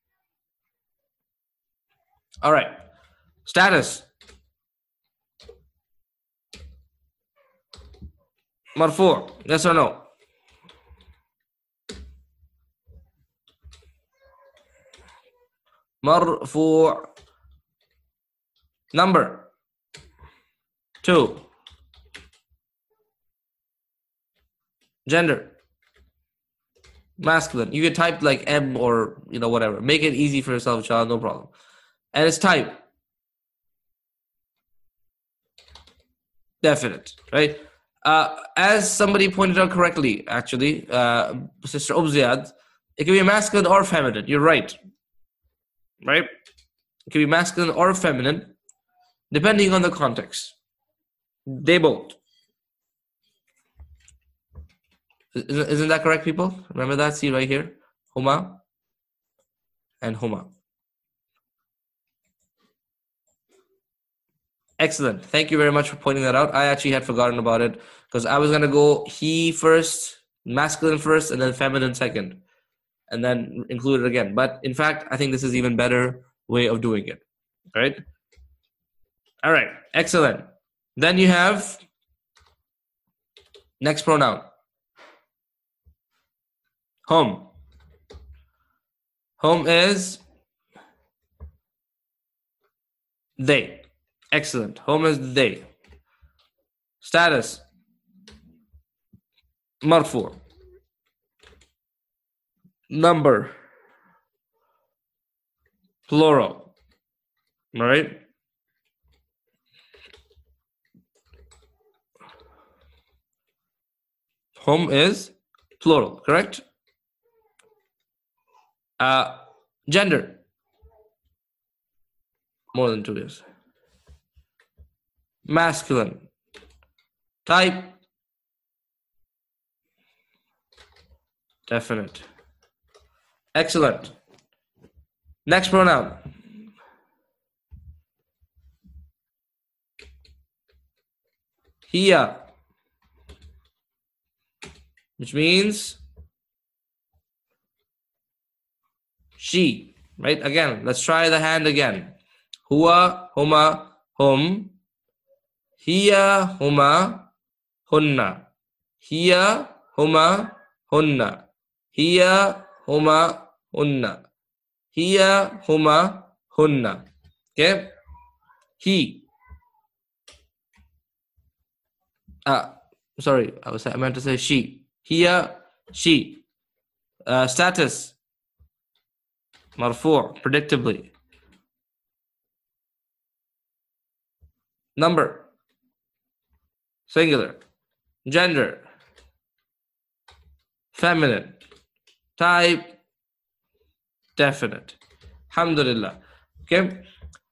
All right. Status. Marfu. Yes or no? Marfu. Number. Two. Gender. Masculine. You can type like M or, you know, whatever. Make it easy for yourself, child. No problem. And it's type. Definite, right? Uh, as somebody pointed out correctly, actually, uh, Sister Ubziad, it can be masculine or feminine. You're right. Right? It can be masculine or feminine, depending on the context. They both. Isn't, isn't that correct, people? Remember that? See right here? Huma and Huma. Excellent. Thank you very much for pointing that out. I actually had forgotten about it because I was going to go he first, masculine first, and then feminine second, and then include it again. But in fact, I think this is even better way of doing it. Right? All right. Excellent. Then you have next pronoun. Home. Home is they. Excellent. Home is they. Status. Marfu. Number. Plural. Right? Home is plural, correct? Uh, gender. More than two years. Masculine. Type. Definite. Excellent. Next pronoun. Hiya. Which means she. Right? Again, let's try the hand again. Huwa, huma, hum. Hiya, huma, hunna. Hiya, huma, hunna. Hiya, huma, hunna. Hiya, huma, hunna. Okay? He. Ah, sorry, I was I meant to say she. Hiya, she. Uh, status. Marfu, predictably. Number. Singular. Gender. Feminine. Type. Definite. Alhamdulillah. Okay.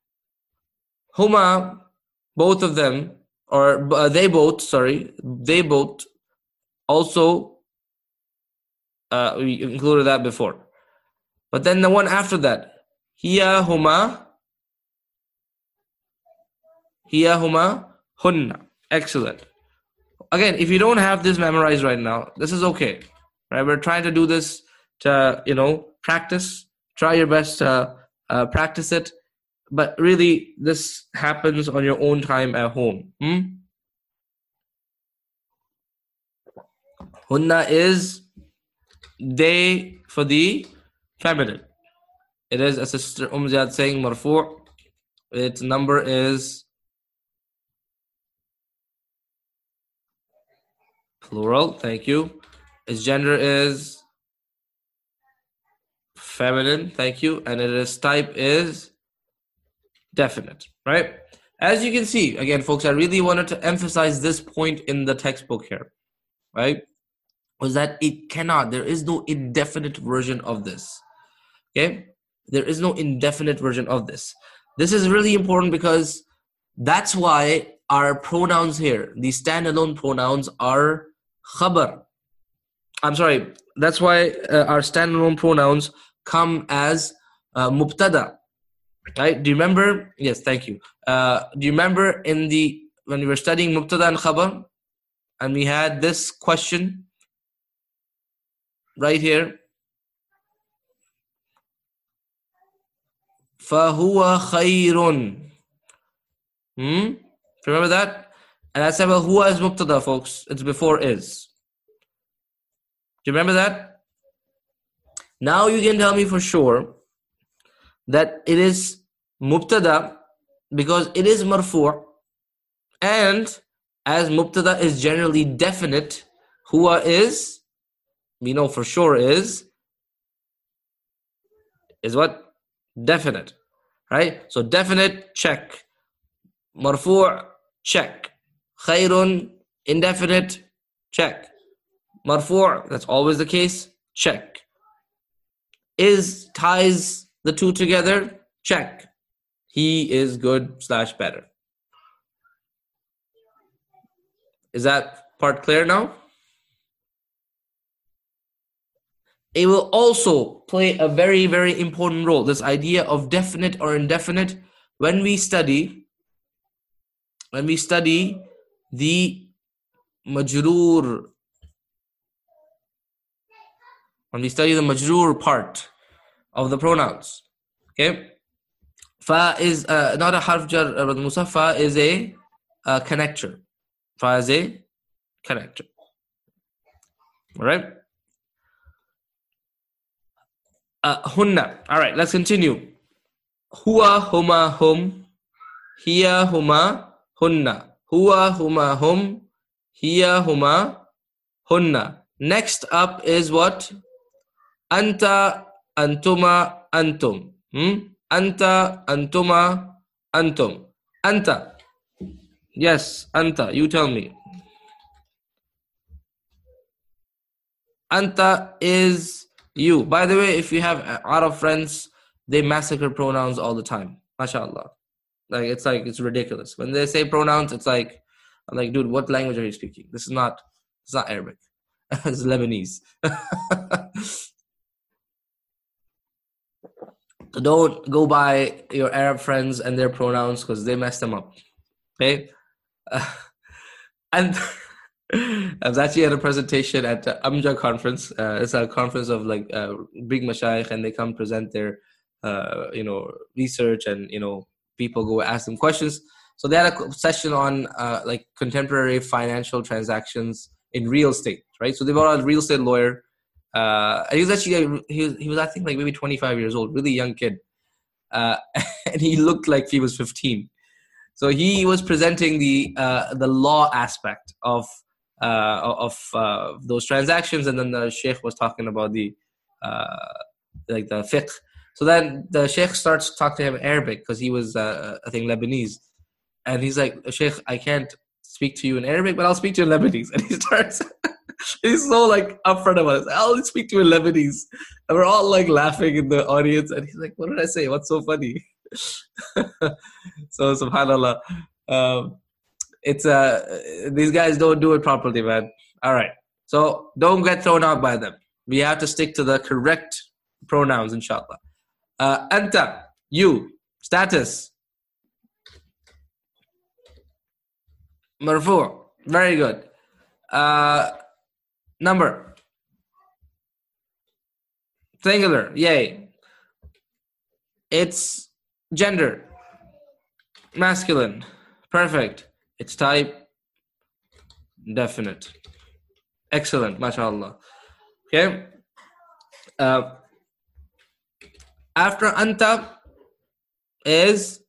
Huma, both of them, or uh, they both, sorry, they both also, uh, we included that before. But then the one after that, hiya, huma, hiya, huma, hunna. Excellent. Again, if you don't have this memorized right now, this is okay. Right? We're trying to do this to, you know, practice. Try your best to uh, practice it. But really, this happens on your own time at home. Hmm? Hunna is they for the feminine. It is, as Sister Umziad saying, marfu'. Its number is Plural, thank you. Its gender is feminine, thank you. And its type is definite, right? As you can see, again, folks, I really wanted to emphasize this point in the textbook here, right? Was that it cannot, there is no indefinite version of this, okay? There is no indefinite version of this. This is really important because that's why our pronouns here, these standalone pronouns, are khabar. I'm sorry, that's why uh, our standalone pronouns come as uh, mubtada. Right? Do you remember? Yes, thank you. Uh, do you remember in the when we were studying mubtada and khabar, and we had this question right here? فَهُوَ خَيْرٌ. Hmm? Remember that? And I said, well, huwa is mubtada, folks. It's before is. Do you remember that? Now you can tell me for sure that it is mubtada because it is marfu', and as mubtada is generally definite, huwa is, we know for sure is, is what? Definite, right? So definite, check. Marfu', check. Khairun, indefinite, check. Marfu', that's always the case, check. Is ties the two together, check. He is good slash better. Is that part clear now? It will also play a very, very important role, this idea of definite or indefinite, when we study, when we study the majroor, when we study the majroor part of the pronouns. Okay? Fa is uh, not a harf jar, but Musa, fa is a uh, connector. Fa is a connector. Alright? Uh, hunna. Alright, let's continue. Huwa, huma, hum. Hiya, huma, hunna. Huwa, huma, hum. Hiya, huma, hunna. Next up is what? Anta, antuma, antum. Hmm? Anta, antuma, antum. Anta. Yes, anta. You tell me. Anta is you. By the way, if you have Arab friends, they massacre pronouns all the time. MashaAllah. Like, it's like, it's ridiculous. When they say pronouns, it's like, I'm like, dude, what language are you speaking? This is not, it's not Arabic. It's Lebanese. So don't go by your Arab friends and their pronouns because they mess them up. Okay? Uh, and I was actually at a presentation at the Amjad conference. Uh, it's a conference of like uh, big mashayikh, and they come present their, uh, you know, research, and, you know, people go ask them questions. So they had a session on uh, like contemporary financial transactions in real estate, right? So they brought a real estate lawyer. Uh, and he was actually, he was, he was, I think, like maybe twenty-five years old, really young kid. Uh, and he looked like he was fifteen. So he was presenting the uh, the law aspect of uh, of uh, those transactions, and then the sheikh was talking about the uh, like the fiqh. So then the sheikh starts to talk to him in Arabic because he was, uh, I think, Lebanese, and he's like, "Sheikh, I can't speak to you in Arabic, but I'll speak to you in Lebanese." And he starts. He's so like upfront about it. I'll speak to you in Lebanese. And we're all like laughing in the audience. And he's like, what did I say? What's so funny? So subhanAllah. Um, it's uh, these guys don't do it properly, man. All right. So don't get thrown out by them. We have to stick to the correct pronouns, inshallah. Uh, anta, you, status. Marfu. Very good. Uh, Number. Singular. Yay. Its gender. Masculine. Perfect. Its type. Definite. Excellent. MashaAllah. Okay. Uh, after anta is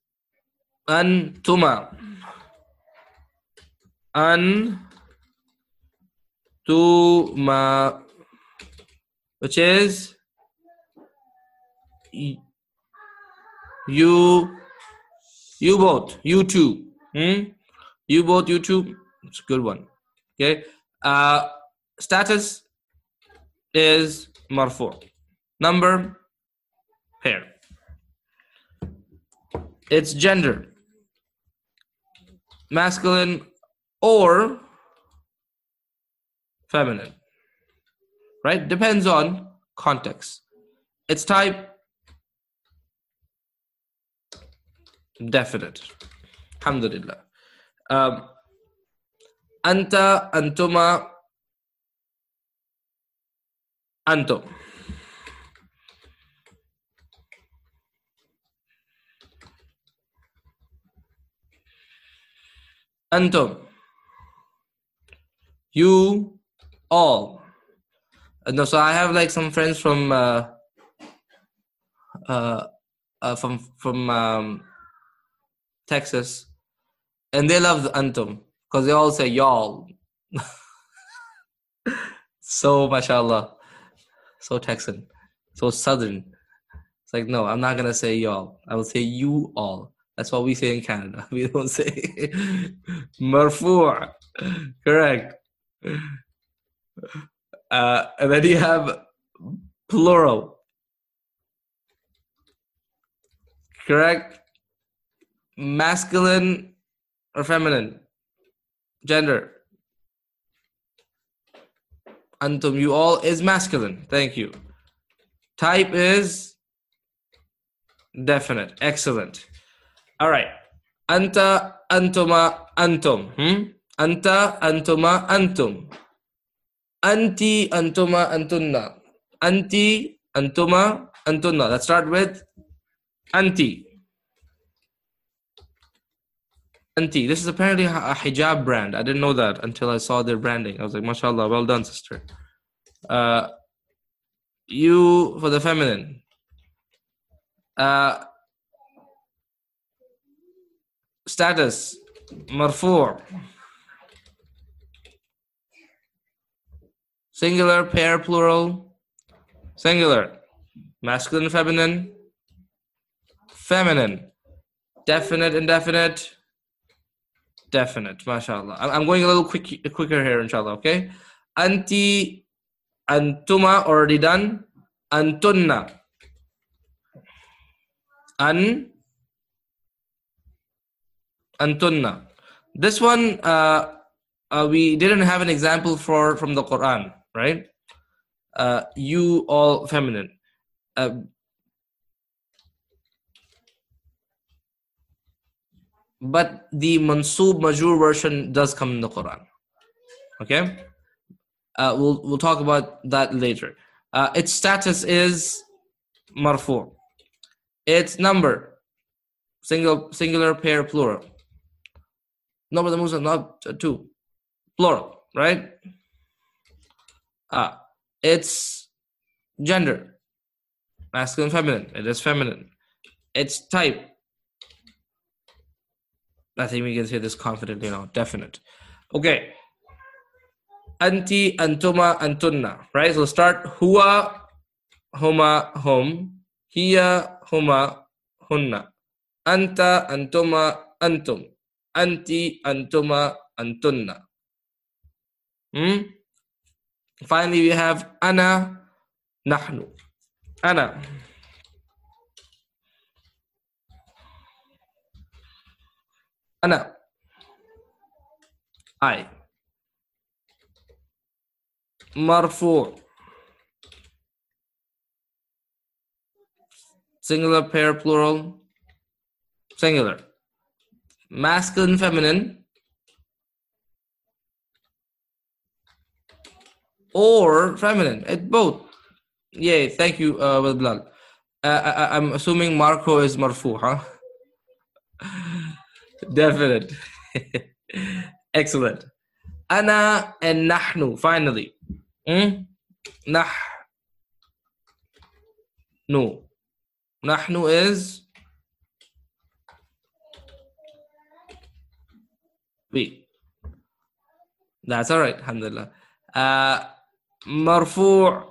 antuma. An Tuma, which is you, you both, you two. Hmm? You both, you two. It's a good one. Okay. Uh, status is marfu. Number, pair. Its gender, masculine or feminine, right? Depends on context. Its type, definite. Alhamdulillah. Um, anta, antuma, antum. Antum. You all. Uh, no, so I have like some friends from uh, uh, uh from from um, Texas, and they love the antum because they all say y'all. So mashallah, so Texan, so Southern. It's like, no, I'm not gonna say y'all. I will say you all. That's what we say in Canada. We don't say marfu'. Correct. Uh, and then you have plural. Correct. Masculine or feminine. Gender. Antum, you all is masculine. Thank you. Type is definite. Excellent. All right. Anta, antuma, antum. Hmm? Anta, antuma, antum. Anti, antuma, antunna. Anti, antuma, antunna. Let's start with anti. Anti. This is apparently a hijab brand. I didn't know that until I saw their branding. I was like, mashallah, well done, sister. Uh, you for the feminine. Uh, status, marfu'. Singular, pair, plural. Singular. Masculine, feminine. Feminine. Definite, indefinite. Definite, mashallah. I'm going a little quick, quicker here, inshallah, okay? Anti, antuma, already done. Antunna. An, antunna. This one, uh, uh, we didn't have an example for from the Quran, right? Uh, you all feminine. Uh, but the Mansub Majur version does come in the Quran. Okay? Uh, we'll we'll talk about that later. Uh, its status is marfu'. Its number, single, singular, pair, plural. Number of the Muslim, not uh, two, plural, right? Uh, its gender, masculine, feminine. It is feminine. Its type, I think we can say this confidently now, definite. Okay. Anti, antuma, antunna, right? So start huwa, huma, hum, hiya, huma, hunna, anta, antuma, antum, anti, antuma, antunna. Hmm? Finally, we have ana, nahnu. Ana. Ana. I. Marfu'. Singular, pair, plural. Singular. Masculine, feminine. Or feminine. It both. Yay, thank you, uh, Bilal. Uh, I, I'm assuming Marco is marfu', huh? Definite. Excellent. Ana and nahnu, finally. Hmm? Nah. No. Nahnu is we. That's all right, alhamdulillah. Uh, marfu',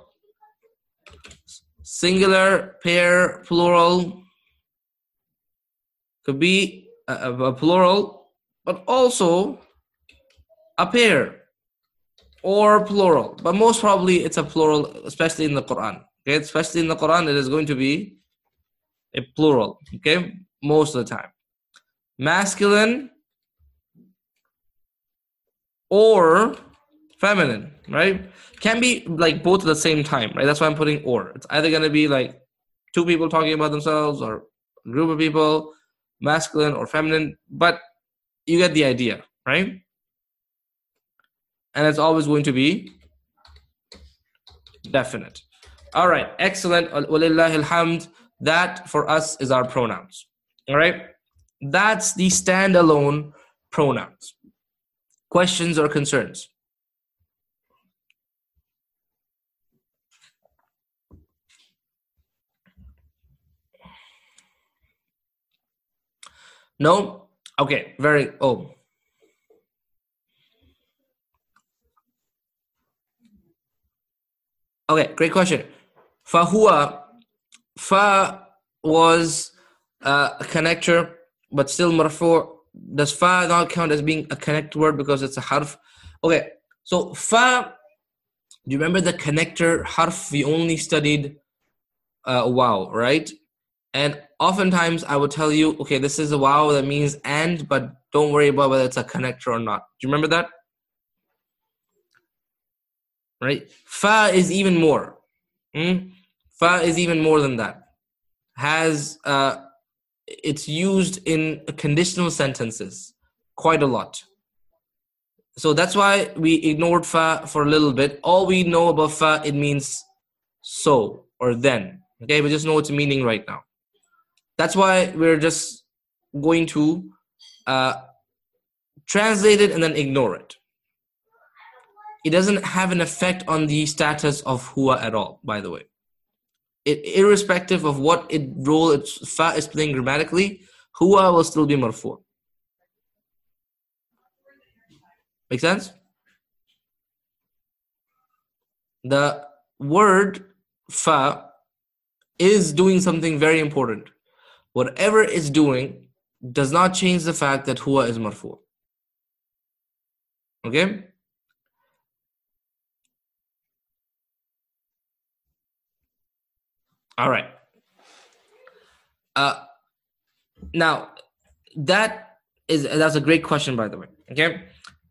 singular, pair, plural. Could be a, a plural, but also a pair or plural. But most probably it's a plural, especially in the Quran. Okay, especially in the Quran, it is going to be a plural. Okay, most of the time. Masculine or feminine, right? Can be like both at the same time, right? That's why I'm putting or. It's either going to be like two people talking about themselves or a group of people, masculine or feminine, but you get the idea, right? And it's always going to be definite. All right, excellent. Walillahi alhamd. That for us is our pronouns. All right, that's the standalone pronouns. Questions or concerns? No? Okay, very, oh. Okay, great question. Fahuwa, fa was uh, a connector, but still marfu'. Does fa not count as being a connect word because it's a harf? Okay, so fa, do you remember the connector harf? We only studied uh, wow, right? And oftentimes I would tell you, okay, this is a wow that means and, but don't worry about whether it's a connector or not. Do you remember that? Right? Fa is even more. Hmm? Fa is even more than that. Has uh, it's used in conditional sentences quite a lot. So that's why we ignored fa for a little bit. All we know about fa, it means so or then. Okay, we just know its meaning right now. That's why we're just going to uh, translate it and then ignore it. It doesn't have an effect on the status of huwa at all, by the way. It, irrespective of what it role its fa is playing grammatically, huwa will still be marfu'. Make sense? The word fa is doing something very important. Whatever it's doing does not change the fact that huwa is marfu'. Okay? All right. Uh, now, that is that's a great question, by the way. Okay.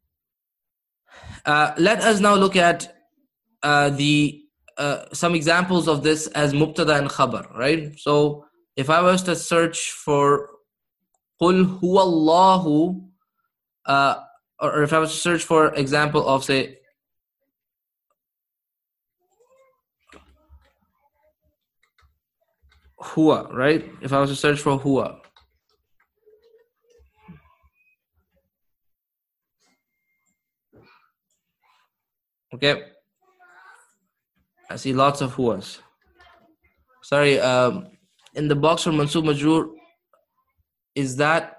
Uh, let us now look at uh, the uh, some examples of this as mubtada and khabar, right? So, if I was to search for Qul huwallahu, uh, or if I was to search for example of say huwa, right? If I was to search for huwa, okay, I see lots of huwas. Sorry, um, in the box for Mansub Majroor, is that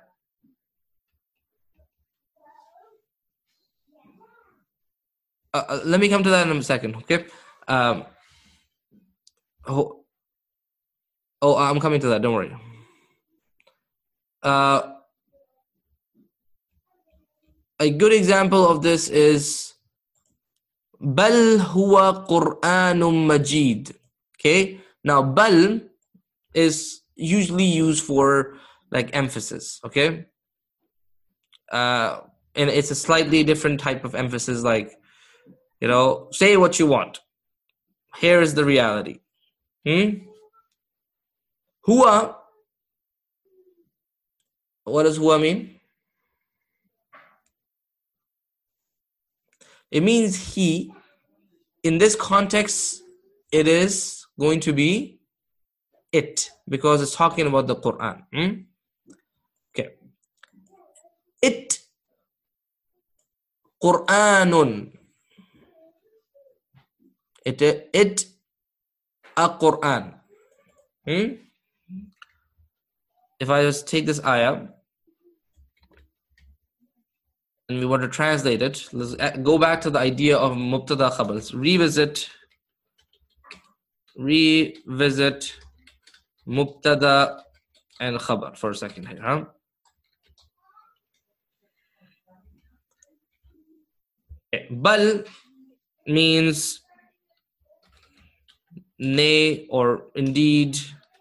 uh, uh, let me come to that in a second, okay? Um, oh, oh, I'm coming to that, don't worry. Uh, a good example of this is Bal huwa Qur'anun Majid. Okay, now bal is usually used for like emphasis, okay? Uh, and it's a slightly different type of emphasis, like, you know, say what you want. Here is the reality. Hmm? Huwa, what does huwa mean? It means he. In this context, it is going to be it, because it's talking about the Quran. Hmm? Okay. It, Qur'anun. It, it, a Quran. Hmm? If I just take this ayah, and we want to translate it, let's go back to the idea of mubtada khabar. Let's revisit, revisit mubtada and khabar for a second here, huh? Okay. Bal means nay or indeed.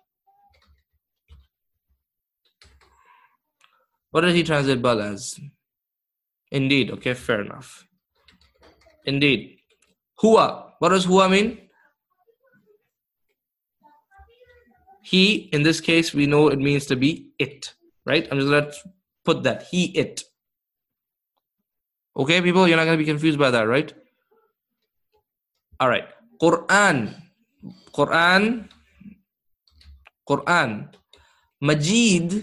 What did he translate bal as? Indeed. Okay, fair enough. Indeed. Huwa. What does huwa mean? He, in this case, we know it means to be it, right? I'm just going to put that. He, it. Okay, people, you're not going to be confused by that, right? All right. Quran. Quran. Quran. Majid.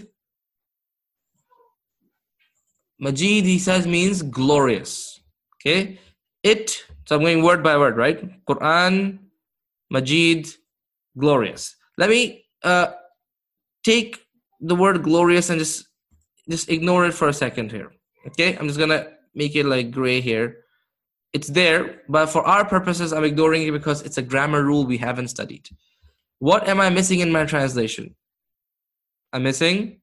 Majid, he says, means glorious. Okay. It. So I'm going word by word, right? Quran, Majid, glorious. Let me uh, take the word glorious and just just ignore it for a second here. Okay. I'm just going to make it like gray here. It's there, but for our purposes, I'm ignoring it because it's a grammar rule we haven't studied. What am I missing in my translation? I'm missing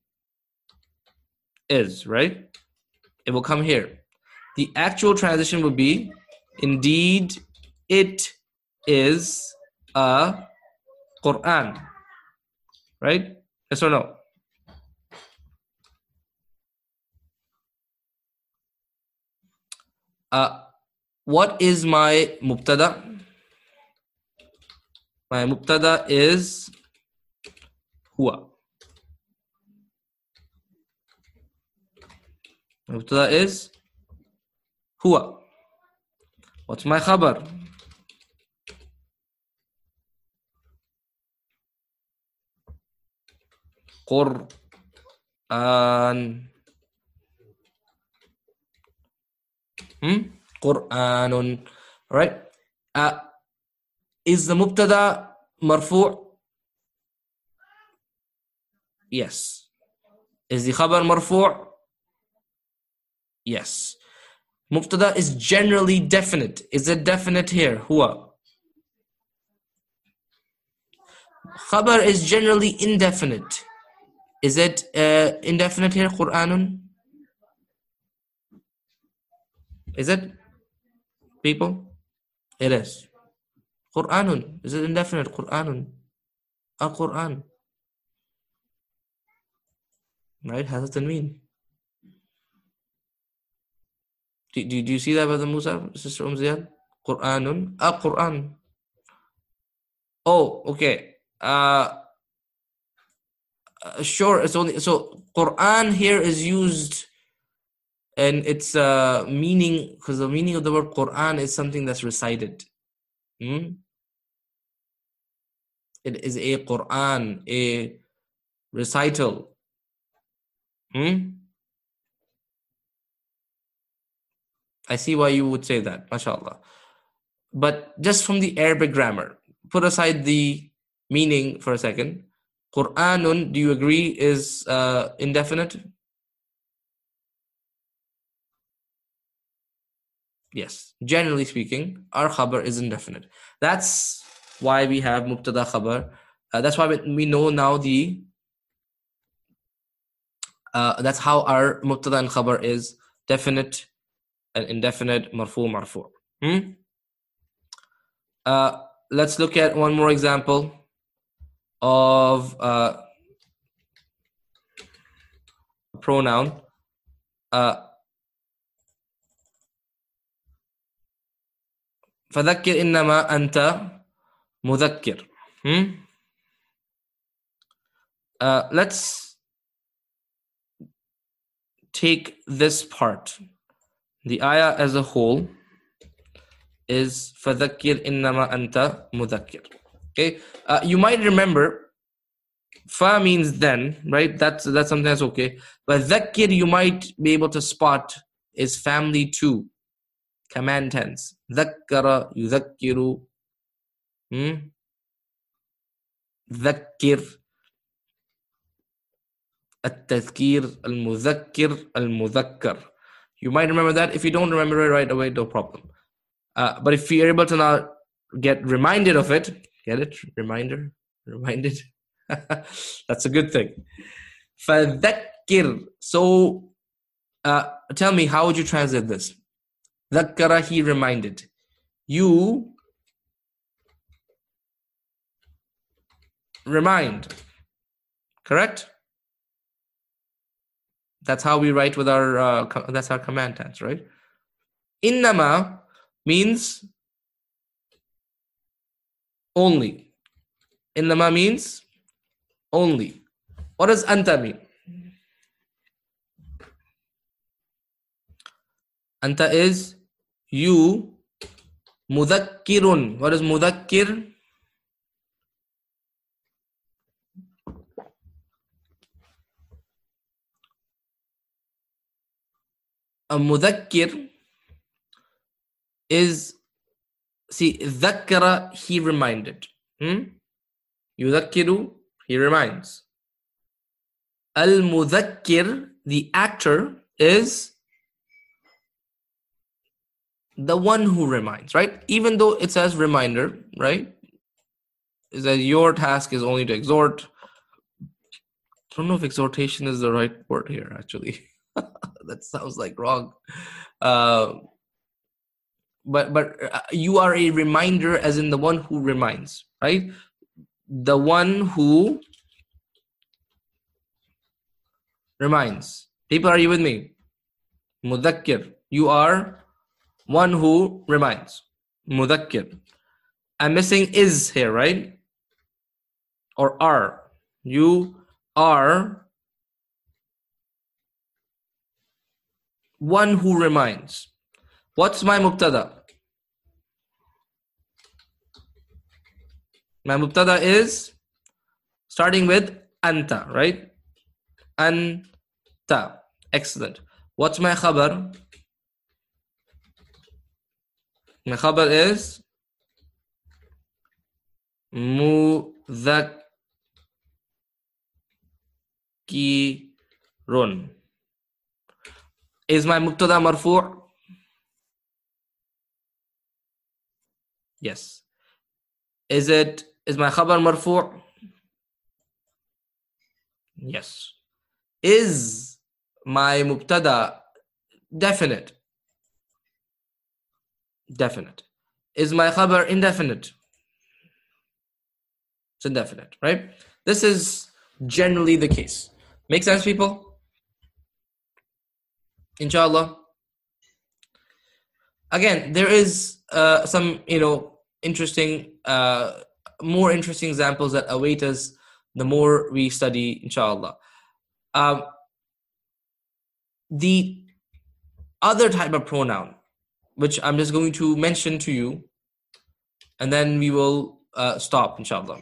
is, right? It will come here. The actual transition would be, indeed, it is a Quran. Right? Yes or no? Uh, what is my mubtada? My mubtada is huwa. Mubtada is huwa. What's my khabar? Qur'an. Hmm? Qur'anun. Right? Uh, is the mubtada marfu'? Yes. Is the khabar marfu'? Yes. Mubtada is generally definite. Is it definite here? Huwa. Khabar is generally indefinite. Is it uh, indefinite here? Qur'anun? Is it? People? It is. Qur'anun. Is it indefinite? Qur'anun. A Qur'an. Right? Has it mean? Do, do, do you see that, Brother Musa, Sister Umm Ziyad? Qur'anun. A Qur'an. Oh, okay. Uh, uh, sure. It's only so Qur'an here is used, and its uh, meaning, because the meaning of the word Qur'an is something that's recited. Hmm? It is a Qur'an, a recital. Hmm? I see why you would say that, mashallah. But just from the Arabic grammar, put aside the meaning for a second. Qur'anun, do you agree, is uh, indefinite? Yes. Generally speaking, our khabar is indefinite. That's why we have mubtada khabar. Uh, that's why we know now the, uh, that's how our mubtada and khabar is definite and indefinite, marfu, marfu. Hmm? Uh, let's look at one more example of uh, a pronoun. Uh, فذكر إنما أنت مذكر. Hmm? Uh, let's take this part. The ayah as a whole is فذكر إنما أنت مذكر. Okay, uh, you might remember fa means then, right? That's that's something that's okay. But dhakkir, you might be able to spot, is family two, command tense. Dhakkara yudhakkiru. Hmm? Dhakkir. التذكير المذكر المذكر. You might remember that. If you don't remember it right away, no problem. Uh, but if you're able to now get reminded of it, get it? Reminder? Reminded? That's a good thing. فَذَكِّرْ. So, uh, tell me, how would you translate this? ذَكَّرَ, he reminded. You remind. Correct? That's how we write with our, uh, co- that's our command tense, right? Innama means only. Innama means only. What does anta mean? Anta is you. Mudhakkirun. What is mudhakkir? A mudhakkir is, see, dhakkara, he reminded. Hmm? Yudhakkiru, he reminds. Al-mudhakkir, the actor, is the one who reminds, right? Even though it says reminder, right? Is that your task is only to exhort. I don't know if exhortation is the right word here, actually. That sounds like wrong. Uh, but but uh, you are a reminder, as in the one who reminds, right? The one who reminds. People, are you with me? Mudhakkir. You are one who reminds. Mudhakkir. I'm missing is here, right? Or are. You are one who reminds. What's my mubtada? My mubtada is starting with anta, right? Anta. Excellent. What's my khabar? My khabar is mudhakkirun. Is my mubtada marfu'? Yes. Is it, is my khabar marfu'? Yes. Is my mubtada definite? Definite. Is my khabar indefinite? It's indefinite, right? This is generally the case. Make sense, people? Inshallah. Again, there is uh, some, you know, interesting, uh, more interesting examples that await us the more we study, inshallah. Um, the other type of pronoun, which I'm just going to mention to you, and then we will uh, stop, inshallah,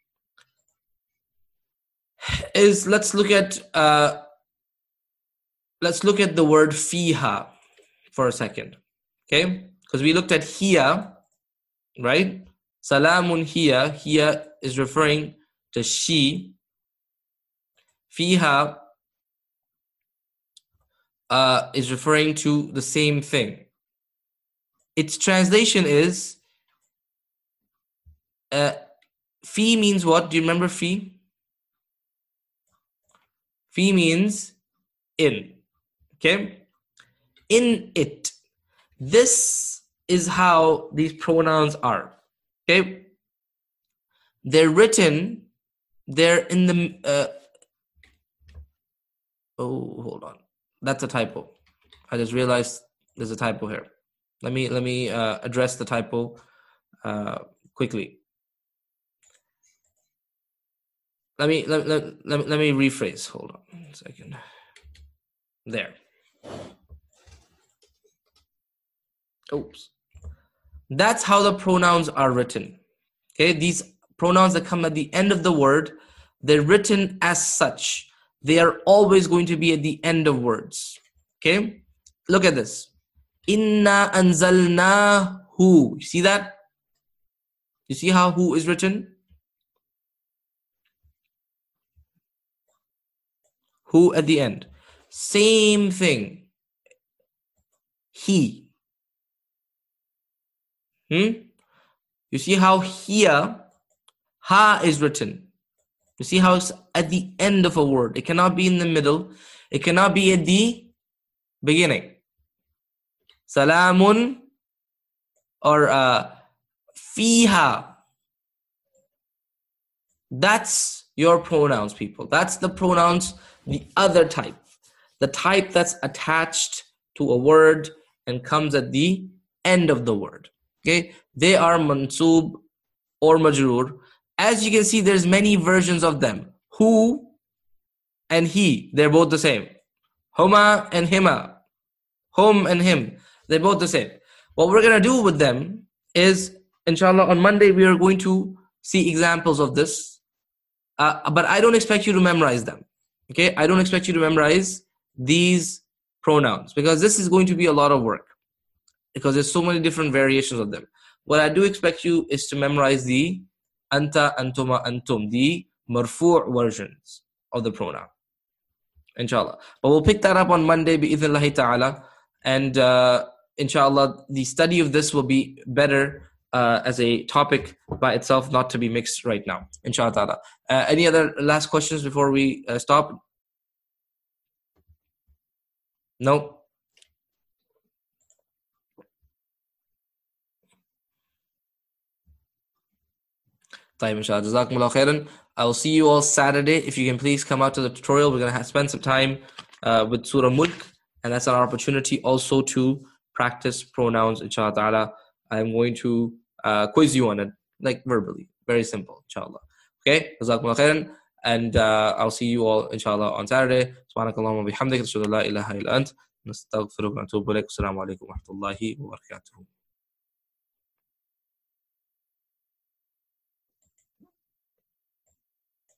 is, let's look at uh, let's look at the word fiha for a second, okay? Because we looked at hiya, right? Salamun hiya. Hiya is referring to she. Fiha uh, is referring to the same thing. Its translation is uh, fi means what? Do you remember fi? Fi means in. Okay? In it. This is how these pronouns are. Okay? They're written, they're in the, uh, oh, hold on. That's a typo. I just realized there's a typo here. Let me, let me uh, address the typo uh, quickly. Let me, let, let, let, me, let me rephrase. Hold on a second. There. Oops. That's how the pronouns are written. Okay, these pronouns that come at the end of the word, they're written as such. They are always going to be at the end of words. Okay, look at this. Inna anzalnahu. You see that? You see how who is written? Who at the end. Same thing. he. Hmm? You see how here, ha is written. You see how it's at the end of a word. It cannot be in the middle. It cannot be at the beginning. Salamun or uh, fiha. That's your pronouns, people. That's the pronouns, the other type. The type that's attached to a word and comes at the end of the word. Okay? They are mansub or majroor. As you can see, there's many versions of them. Who and he, they're both the same. Huma and hima. Hum and him, they're both the same. What we're going to do with them is, inshallah, on Monday, we are going to see examples of this. Uh, but I don't expect you to memorize them. Okay? I don't expect you to memorize these pronouns because this is going to be a lot of work because there's so many different variations of them. What I do expect you is to memorize the anta, antuma, antum, the marfu' versions of the pronoun. Inshallah. But we'll pick that up on Monday, bi'idhnillahi ta'ala. And uh, inshallah, the study of this will be better uh, as a topic by itself, not to be mixed right now. Inshallah ta'ala. Uh, any other last questions before we uh, stop? No? Tayyib, inshallah. Jazakumullah khairan. I will see you all Saturday. If you can please come out to the tutorial, we're going to spend some time uh, with Surah Mulk. And that's an opportunity also to practice pronouns, inshallah ta'ala. I'm going to uh, quiz you on it, like verbally. Very simple, inshallah. Okay? Jazakumullah khairan. And uh, I'll see you all, inshallah, on Saturday. Subhanakallahumma bihamdik. Ashhadu an la ilaha illa ant. Nastaghfiruka wa natubu ilaik. Assalamu alaikum wa rahmatullahi wa barakatuh.